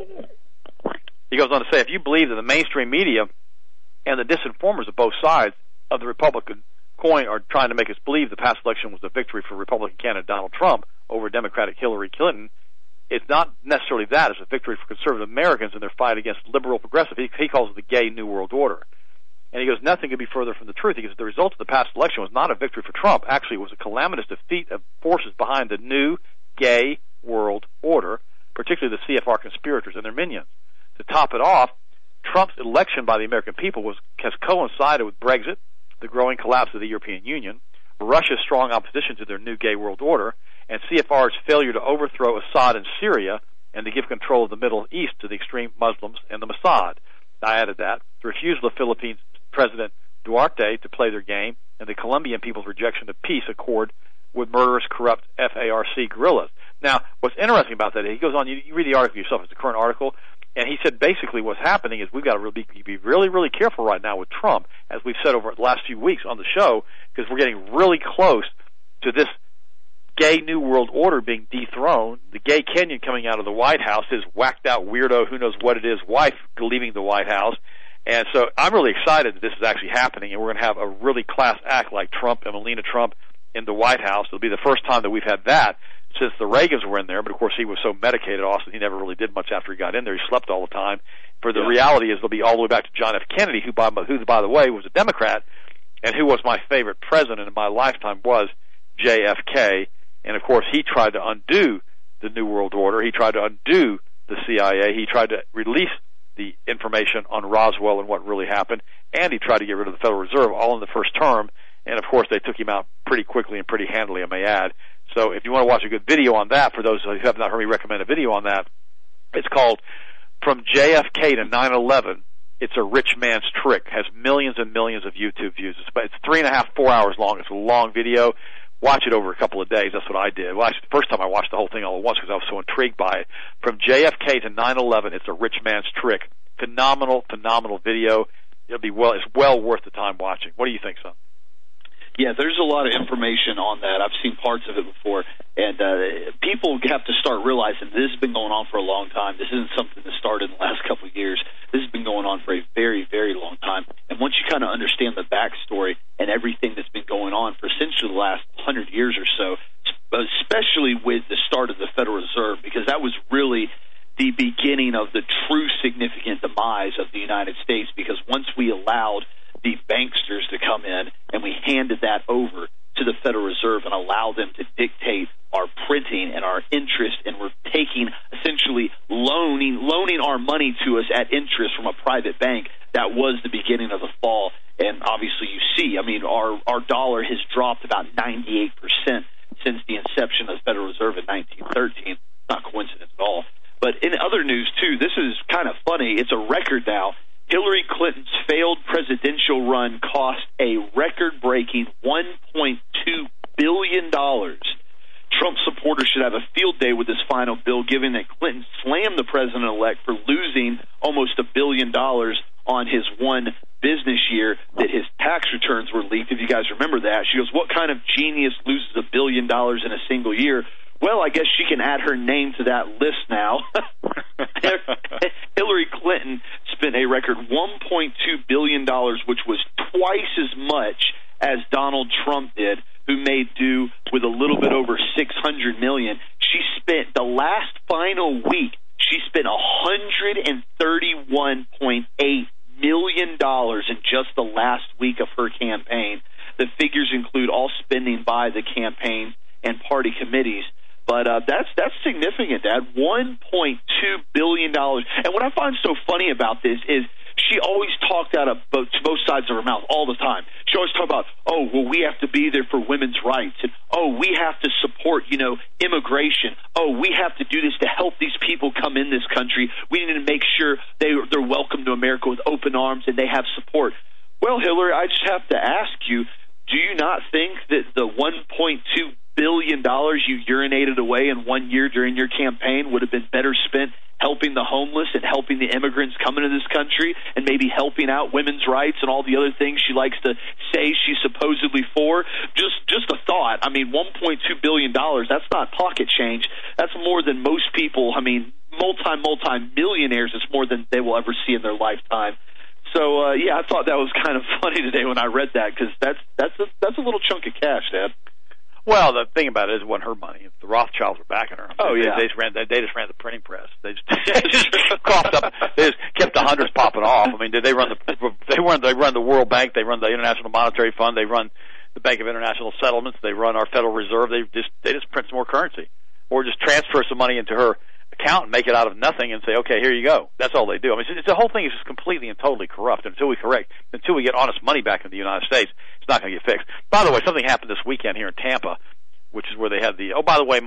He goes on to say, if you believe that the mainstream media and the disinformers of both sides of the Republican coin are trying to make us believe the past election was a victory for Republican candidate Donald Trump over Democratic Hillary Clinton, it's not necessarily that. It's a victory for conservative Americans in their fight against liberal progressive. He calls it the gay New World Order. And he goes, nothing could be further from the truth. He goes, the result of the past election was not a victory for Trump. Actually, it was a calamitous defeat of forces behind the new gay world order, particularly the CFR conspirators and their minions. To top it off, Trump's election by the American people has coincided with Brexit, the growing collapse of the European Union, Russia's strong opposition to their new gay world order, and CFR's failure to overthrow Assad in Syria and to give control of the Middle East to the extreme Muslims and the Mossad. I added that. The refusal of Philippines President Duarte to play their game, and the Colombian people's rejection of peace accord with murderous, corrupt FARC guerrillas. Now, what's interesting about that, he goes on, you read the article yourself, it's a current article, and he said basically what's happening is we've got to be really, really careful right now with Trump, as we've said over the last few weeks on the show, because we're getting really close to this gay New World Order being dethroned, the gay Kenyan coming out of the White House, his whacked-out weirdo, who knows what it is, wife leaving the White House. And so I'm really excited that this is actually happening, and we're going to have a really class act like Trump and Melania Trump in the White House. It'll be the first time that we've had that since the Reagans were in there, but of course he was so medicated, Austin, he never really did much after he got in there. He slept all the time. For the reality is, it'll be all the way back to John F. Kennedy, who, by the way, was a Democrat, and who was my favorite president in my lifetime was JFK. And of course, he tried to undo the New World Order. He tried to undo the CIA. He tried to release the information on Roswell and what really happened, and he tried to get rid of the Federal Reserve all in the first term. And of course, they took him out pretty quickly and pretty handily, I may add. So if you want to watch a good video on that, for those who have not heard me recommend a video on that, it's called From JFK to 9/11. It's a Rich Man's Trick. It has millions and millions of YouTube views. It's 3.5, 4 hours long. It's a long video. Watch it over a couple of days. That's what I did. Well, actually, the first time I watched the whole thing all at once because I was so intrigued by it. From JFK to 9/11, it's a Rich Man's Trick. Phenomenal video. It's well worth the time watching. What do you think, son? Yeah, there's a lot of information on that. I've seen parts of it before, and people have to start realizing this has been going on for a long time. This isn't something that started in the last couple of years. This has been going on for a very, very long time. And once you kind of understand the backstory and everything that's been going on for essentially the last 100 years or so, especially with the start of the Federal Reserve, because that was really the beginning of the true significant demise of the United States, because once we allowed the banksters to come in and we handed that over to the Federal Reserve and allowed them to dictate our printing and our interest, and we're taking essentially loaning our money to us at interest from a private bank, that was the beginning of the fall. And obviously you see, I mean, our dollar has dropped about 98% since the inception of the Federal Reserve in 1913. Not coincidence at all. But in other news, too, this is kind of funny. It's a record now. Hillary Clinton's failed presidential run cost a record-breaking $1.2 billion. Trump supporters should have a field day with this final bill, given that Clinton slammed the president-elect for losing almost $1 billion on his one business year that his tax returns were leaked, if you guys remember that. She goes, what kind of genius loses $1 billion in a single year? Well, I guess she can add her name to that list now. Hillary Clinton spent a record $1.2 billion, which was twice as much as Donald Trump did, who made do with a little bit over $600 million. She spent the last final week, she spent $131.8 million in just the last week of her campaign. The figures include all spending by the campaign and party committees. But that's significant, Dad. $1.2 billion. And what I find so funny about this is she always talked out of both sides of her mouth all the time. She always talked about, oh, well, we have to be there for women's rights. And, oh, we have to support, immigration. Oh, we have to do this to help these people come in this country. We need to make sure they're welcome to America with open arms and they have support. Well, Hillary, I just have to ask you, do you not think that the $1.2 billion you urinated away in 1 year during your campaign would have been better spent helping the homeless and helping the immigrants come into this country, and maybe helping out women's rights and all the other things she likes to say she's supposedly for? Just a thought. I mean, $1.2 billion, that's not pocket change. That's more than most people, multi-millionaires. It's more than they will ever see in their lifetime. So, I thought that was kind of funny today when I read that, because that's a little chunk of cash, Dad. Well, the thing about it is it wasn't her money. The Rothschilds were backing her. They just ran the printing press. They just coughed up. They just kept the hundreds popping off. I mean, they run the World Bank. They run the International Monetary Fund. They run the Bank of International Settlements. They run our Federal Reserve. They just print some more currency, or just transfer some money into her account and make it out of nothing and say, okay, here you go. That's all they do. I mean, the whole thing is just completely and totally corrupt. Until we get honest money back in the United States, it's not going to get fixed. By the way, something happened this weekend here in Tampa, which is where they had by the way,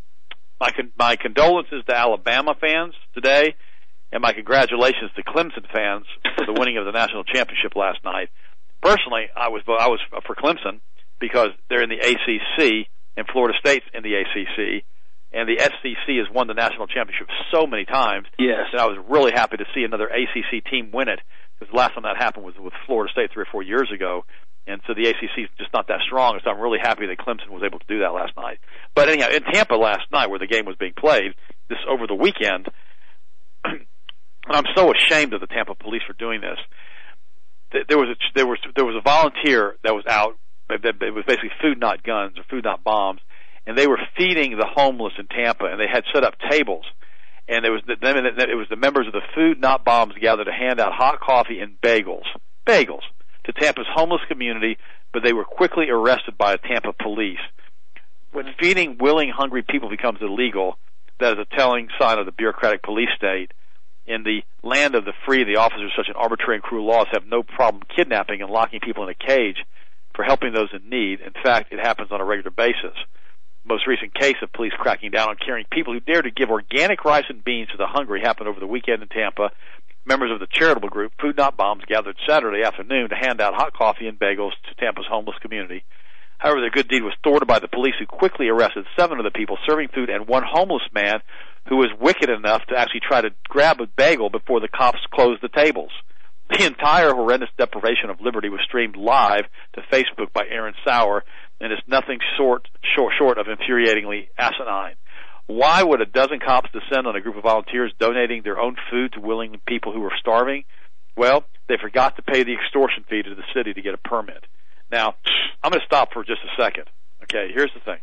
my condolences to Alabama fans today, and my congratulations to Clemson fans for the winning of the national championship last night. Personally, I was for Clemson because they're in the ACC and Florida State's in the ACC, and the SEC has won the national championship so many times. Yes. And I was really happy to see another ACC team win it, because the last time that happened was with Florida State 3 or 4 years ago. And so the ACC is just not that strong, so I'm really happy that Clemson was able to do that last night. But anyhow, in Tampa last night, where the game was being played, this over the weekend, and I'm so ashamed of the Tampa police for doing this. There was a volunteer that was out. It was basically food not guns or food not bombs, and they were feeding the homeless in Tampa, and they had set up tables. And it was the members of the Food Not Bombs gathered to hand out hot coffee and bagels to Tampa's homeless community, but they were quickly arrested by the Tampa police. When feeding willing, hungry people becomes illegal, that is a telling sign of the bureaucratic police state. In the land of the free, the officers of such an arbitrary and cruel laws have no problem kidnapping and locking people in a cage for helping those in need. In fact, it happens on a regular basis. The most recent case of police cracking down on carrying people who dare to give organic rice and beans to the hungry happened over the weekend in Tampa. Members of the charitable group Food Not Bombs gathered Saturday afternoon to hand out hot coffee and bagels to Tampa's homeless community. However, their good deed was thwarted by the police, who quickly arrested 7 of the people serving food and 1 homeless man who was wicked enough to actually try to grab a bagel before the cops closed the tables. The entire horrendous deprivation of liberty was streamed live to Facebook by Aaron Sauer, and is nothing short of infuriatingly asinine. Why would a dozen cops descend on a group of volunteers donating their own food to willing people who were starving? Well, they forgot to pay the extortion fee to the city to get a permit. Now, I'm going to stop for just a second. Okay, here's the thing.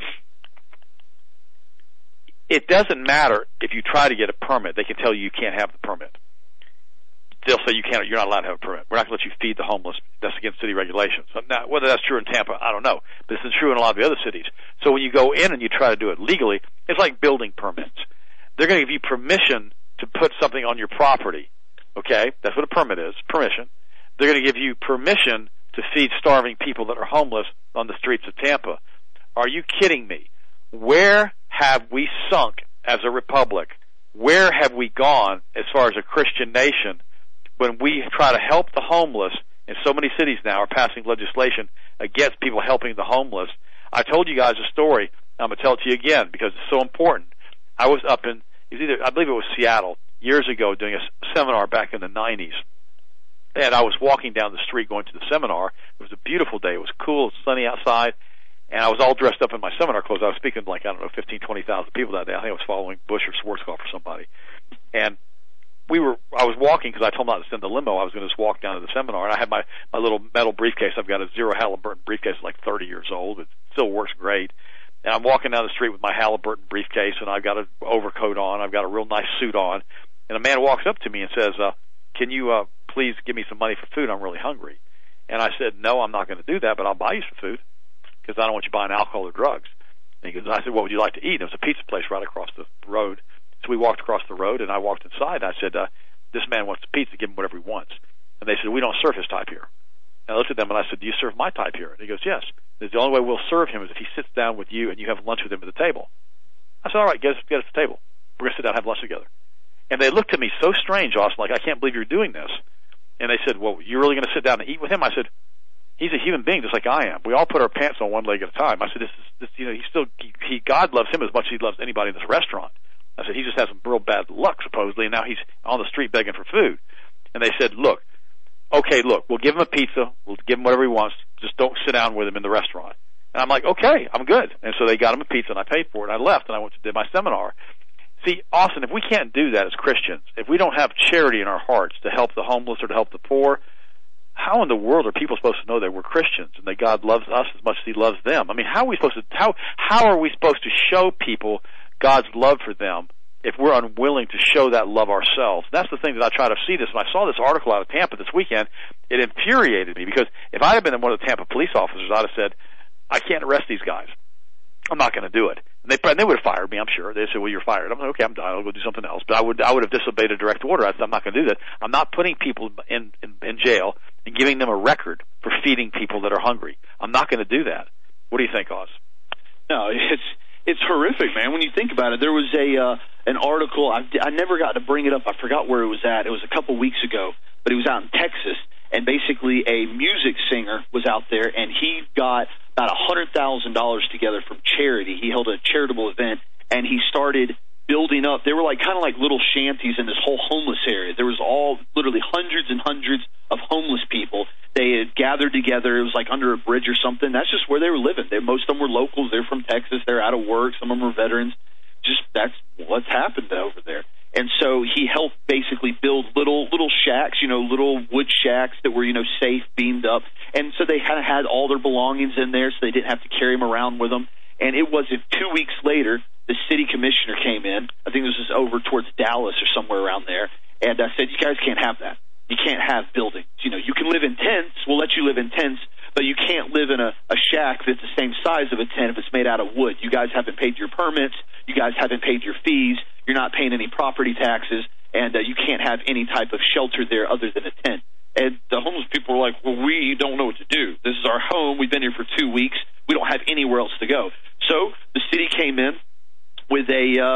It doesn't matter if you try to get a permit. They can tell you can't have the permit. They'll say you're not allowed to have a permit. We're not going to let you feed the homeless. That's against city regulations. So now, whether that's true in Tampa, I don't know. But it's true in a lot of the other cities. So when you go in and you try to do it legally, it's like building permits. They're going to give you permission to put something on your property. Okay? That's what a permit is, permission. They're going to give you permission to feed starving people that are homeless on the streets of Tampa. Are you kidding me? Where have we sunk as a republic? Where have we gone as far as a Christian nation when we try to help the homeless? In so many cities now are passing legislation against people helping the homeless. I told you guys a story. I'm going to tell it to you again because it's so important. I was up in, I believe it was Seattle, years ago doing a seminar back in the 90s. And I was walking down the street going to the seminar. It was a beautiful day. It was cool, sunny outside. And I was all dressed up in my seminar clothes. I was speaking to 15, 20,000 people that day. I think I was following Bush or Schwarzkopf or somebody. And I was walking because I told them not to send the limo. I was going to just walk down to the seminar. And I had my little metal briefcase. I've got a Zero Halliburton briefcase that's like 30 years old. It still works great. And I'm walking down the street with my Halliburton briefcase, and I've got an overcoat on. I've got a real nice suit on. And a man walks up to me and says, can you please give me some money for food? I'm really hungry. And I said, no, I'm not going to do that, but I'll buy you some food because I don't want you buying alcohol or drugs. And I said, what would you like to eat? And it was a pizza place right across the road. So we walked across the road, and I walked inside. And I said, this man wants a pizza. Give him whatever he wants. And they said, we don't serve his type here. And I looked at them, and I said, do you serve my type here? And he goes, yes. The only way we'll serve him is if he sits down with you and you have lunch with him at the table. I said, all right, get us to the table. We're going to sit down and have lunch together. And they looked at me so strange, Austin, like, I can't believe you're doing this. And they said, well, you're really going to sit down and eat with him? I said, he's a human being just like I am. We all put our pants on one leg at a time. I said, God loves him as much as he loves anybody in this restaurant. I said, he just has some real bad luck, supposedly, and now he's on the street begging for food. And they said, look, we'll give him a pizza. We'll give him whatever he wants. Just don't sit down with him in the restaurant. And I'm like, okay, I'm good. And so they got him a pizza, and I paid for it, and I left, and I went to do my seminar. See, Austin, if we can't do that as Christians, if we don't have charity in our hearts to help the homeless or to help the poor, how in the world are people supposed to know that we're Christians and that God loves us as much as He loves them? I mean, how are we supposed to show people God's love for them if we're unwilling to show that love ourselves? That's the thing that I try to see this. When I saw this article out of Tampa this weekend, it infuriated me because if I had been one of the Tampa police officers, I'd have said, I can't arrest these guys. I'm not going to do it. And they would have fired me, I'm sure. They said, well, you're fired. I'm like, okay, I'm done. I'll go do something else. But I would have disobeyed a direct order. I said, I'm not going to do that. I'm not putting people in jail and giving them a record for feeding people that are hungry. I'm not going to do that. What do you think, Oz? No, it's horrific, man. When you think about it, there was an article. I never got to bring it up. I forgot where it was at. It was a couple weeks ago, but it was out in Texas. And basically a music singer was out there, and he got about $100,000 together from charity. He held a charitable event, and he started building up. They were kind of like little shanties in this whole homeless area. There was literally hundreds and hundreds of homeless people. They had gathered together. It was like under a bridge or something. That's just where they were living. Most of them were locals. They're from Texas. They're out of work. Some of them were veterans. That's what's happened over there. And so he helped basically build little shacks, little wood shacks that were, safe, beamed up. And so they kind of had all their belongings in there so they didn't have to carry them around with them. And it wasn't 2 weeks later, the city commissioner came in. I think this was over towards Dallas or somewhere around there. And I said, you guys can't have that. You can't have buildings. You can live in tents. We'll let you live in tents, but you can't live in a shack that's the same size of a tent if it's made out of wood. You guys haven't paid your permits. You guys haven't paid your fees. You're not paying any property taxes, and you can't have any type of shelter there other than a tent. And the homeless people were like, well, we don't know what to do. This is our home. We've been here for 2 weeks. We don't have anywhere else to go. So the city came in with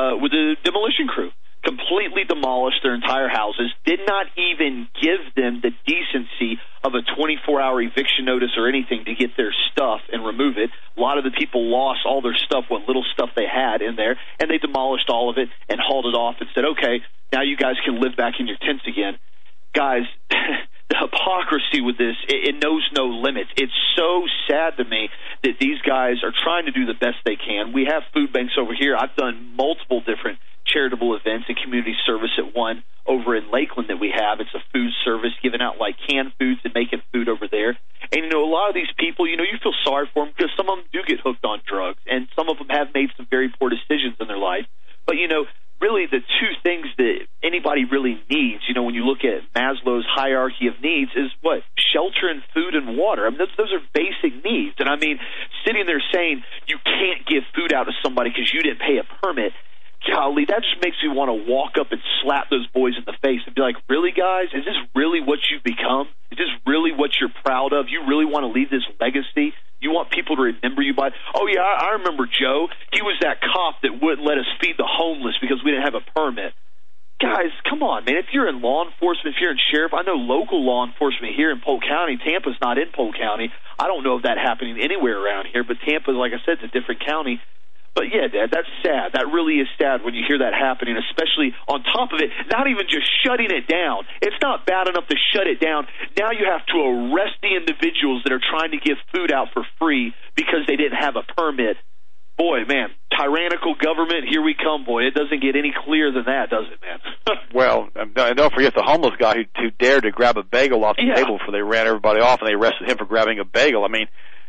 a demolition crew, completely demolished their entire houses, did not even give them the decency of a 24-hour eviction notice or anything to get their stuff and remove it. A lot of the people lost all their stuff, what little stuff they had in there, and they demolished all of it and hauled it off and said, okay, now you guys can live back in your tents again. Guys, the hypocrisy with this, it knows no limits. It's so sad to me that these guys are trying to do the best they can. We have food banks over here. I've done multiple different charitable events and community service at one over in Lakeland that we have. It's a food service, giving out canned foods and making food over there. And, a lot of these people, you feel sorry for them because some of them do get hooked on drugs, and some of them have made some very poor decisions in their life. But, really the two things that anybody really needs, when you look at Maslow's hierarchy of needs, is what? Shelter and food and water. I mean, those are basic needs. And, sitting there saying you can't give food out to somebody because you didn't pay a permit, golly, that just makes me want to walk up and slap those boys in the face and be like, really, guys? Is this really what you've become? Is this really what you're proud of? You really want to leave this legacy? You want people to remember you by, oh, yeah, I remember Joe. He was that cop that wouldn't let us feed the homeless because we didn't have a permit. Guys, come on, man. If you're in law enforcement, if you're in sheriff, I know local law enforcement here in Polk County. Tampa's not in Polk County. I don't know if that's happening anywhere around here, but Tampa, like I said, it's a different county. But, yeah, Dad, that's sad. That really is sad when you hear that happening, especially on top of it, not even just shutting it down. It's not bad enough to shut it down. Now you have to arrest the individuals that are trying to give food out for free because they didn't have a permit. Boy, man, tyrannical government, here we come, boy. It doesn't get any clearer than that, does it, man? Well, and don't forget the homeless guy who dared to grab a bagel off the table before they ran everybody off, and they arrested him for grabbing a bagel. I mean,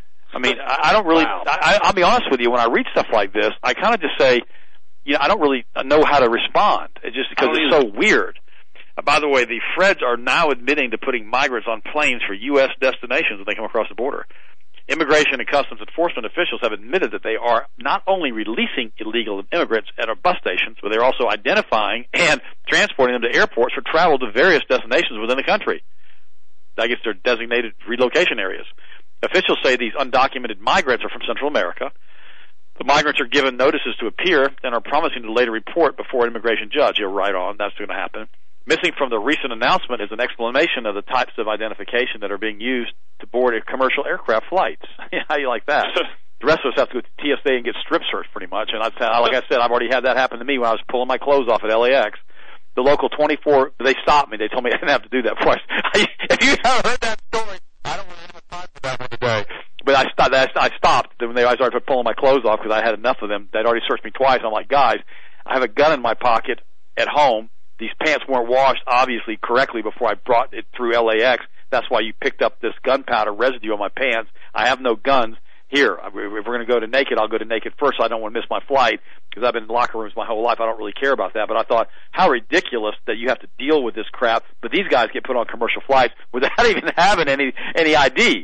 I don't really. Wow. I'll be honest with you. When I read stuff like this, I kind of just say, I don't really know how to respond. It's just because it's so weird. By the way, the Feds are now admitting to putting migrants on planes for U.S. destinations when they come across the border. Immigration and Customs Enforcement officials have admitted that they are not only releasing illegal immigrants at our bus stations, but they're also identifying and transporting them to airports for travel to various destinations within the country. I guess they're designated relocation areas. Officials say these undocumented migrants are from Central America. The migrants are given notices to appear and are promising to later report before an immigration judge. You're right on. That's going to happen. Missing from the recent announcement is an explanation of the types of identification that are being used to board commercial aircraft flights. How do you like that? The rest of us have to go to TSA and get strip searched pretty much. And like I said, I've already had that happen to me when I was pulling my clothes off at LAX. The local 24, they stopped me. They told me I didn't have to do that twice. If you haven't heard that story, I don't want to have time for that one today. But I stopped when I started pulling my clothes off because I had enough of them. They'd already searched me twice. I'm like, guys, I have a gun in my pocket at home. These pants weren't washed, obviously, correctly before I brought it through LAX. That's why you picked up this gunpowder residue on my pants. I have no guns. Here, if we're going to go to naked, I'll go to naked first so I don't want to miss my flight because I've been in locker rooms my whole life. I don't really care about that. But I thought, how ridiculous that you have to deal with this crap, but these guys get put on commercial flights without even having any ID.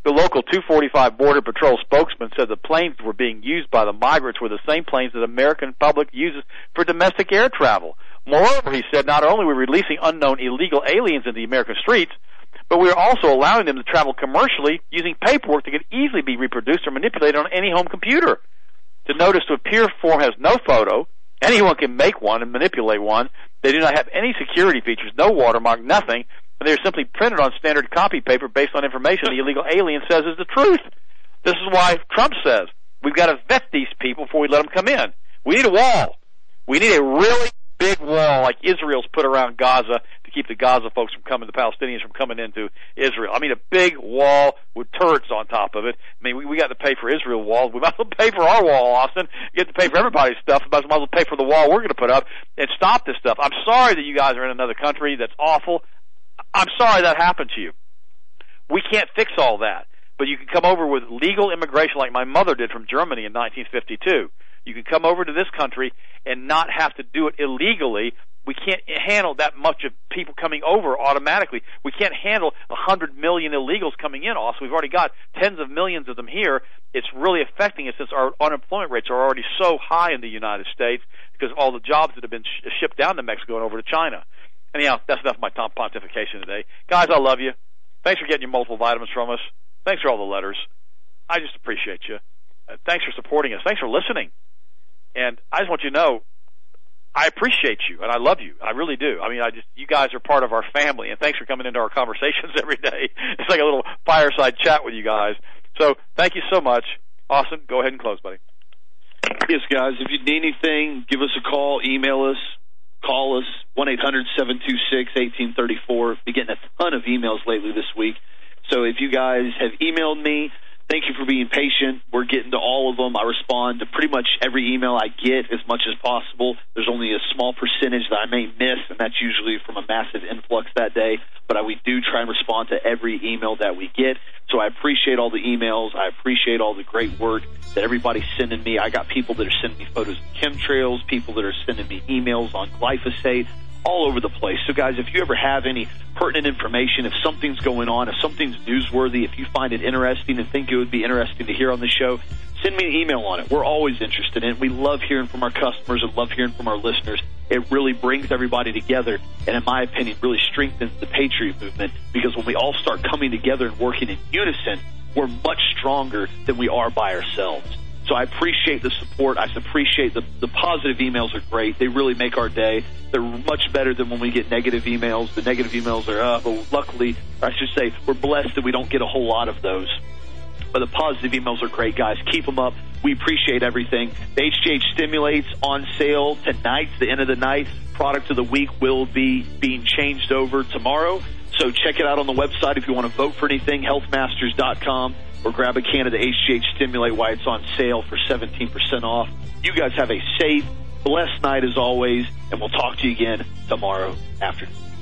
The local 245 Border Patrol spokesman said the planes were being used by the migrants were the same planes that the American public uses for domestic air travel. Moreover, he said, not only are we releasing unknown illegal aliens into the American streets, but we are also allowing them to travel commercially using paperwork that could easily be reproduced or manipulated on any home computer. The notice to appear form has no photo. Anyone can make one and manipulate one. They do not have any security features, no watermark, nothing. And they're simply printed on standard copy paper based on information the illegal alien says is the truth. This is why Trump says we've got to vet these people before we let them come in. We need a wall. We need a really big wall like Israel's put around Gaza to keep the Gaza folks from coming, the Palestinians from coming into Israel. I mean, a big wall with turrets on top of it. I mean, we got to pay for Israel walls. We might as well pay for our wall, Austin. We get to pay for everybody's stuff. We might as well pay for the wall we're going to put up and stop this stuff. I'm sorry that you guys are in another country. That's awful. I'm sorry that happened to you. We can't fix all that. But you can come over with legal immigration like my mother did from Germany in 1952. You can come over to this country and not have to do it illegally. We can't handle that much of people coming over automatically. We can't handle 100 million illegals coming in, also. We've already got tens of millions of them here. It's really affecting us since our unemployment rates are already so high in the United States because of all the jobs that have been shipped down to Mexico and over to China. Anyhow, that's enough of my pontification today. Guys, I love you. Thanks for getting your multiple vitamins from us. Thanks for all the letters. I just appreciate you. Thanks for supporting us. Thanks for listening. And I just want you to know, I appreciate you, and I love you. I really do. I mean, you guys are part of our family, and thanks for coming into our conversations every day. It's like a little fireside chat with you guys. So thank you so much. Austin, go ahead and close, buddy. Yes, guys, if you need anything, give us a call, email us, call us, 1-800-726-1834. Been getting a ton of emails lately this week. So if you guys have emailed me, thank you for being patient. We're getting to all of them. I respond to pretty much every email I get as much as possible. There's only a small percentage that I may miss, and that's usually from a massive influx that day. But we do try and respond to every email that we get. So I appreciate all the emails. I appreciate all the great work that everybody's sending me. I got people that are sending me photos of chemtrails, people that are sending me emails on glyphosate, all over the place. So, guys, if you ever have any pertinent information, if something's going on, if something's newsworthy, if you find it interesting and think it would be interesting to hear on the show, send me an email on it. We're always interested in it. We love hearing from our customers and love hearing from our listeners. It really brings everybody together and, in my opinion, really strengthens the Patriot movement because when we all start coming together and working in unison, we're much stronger than we are by ourselves. So I appreciate the support. I appreciate the positive emails are great. They really make our day. They're much better than when we get negative emails. The negative emails are but luckily, I should say, we're blessed that we don't get a whole lot of those. But the positive emails are great, guys. Keep them up. We appreciate everything. The HGH Stimulates on sale tonight, the end of the night. Product of the week will be being changed over tomorrow. So check it out on the website if you want to vote for anything, healthmasters.com. Or grab a can of the HGH Stimulate while it's on sale for 17% off. You guys have a safe, blessed night as always, and we'll talk to you again tomorrow afternoon.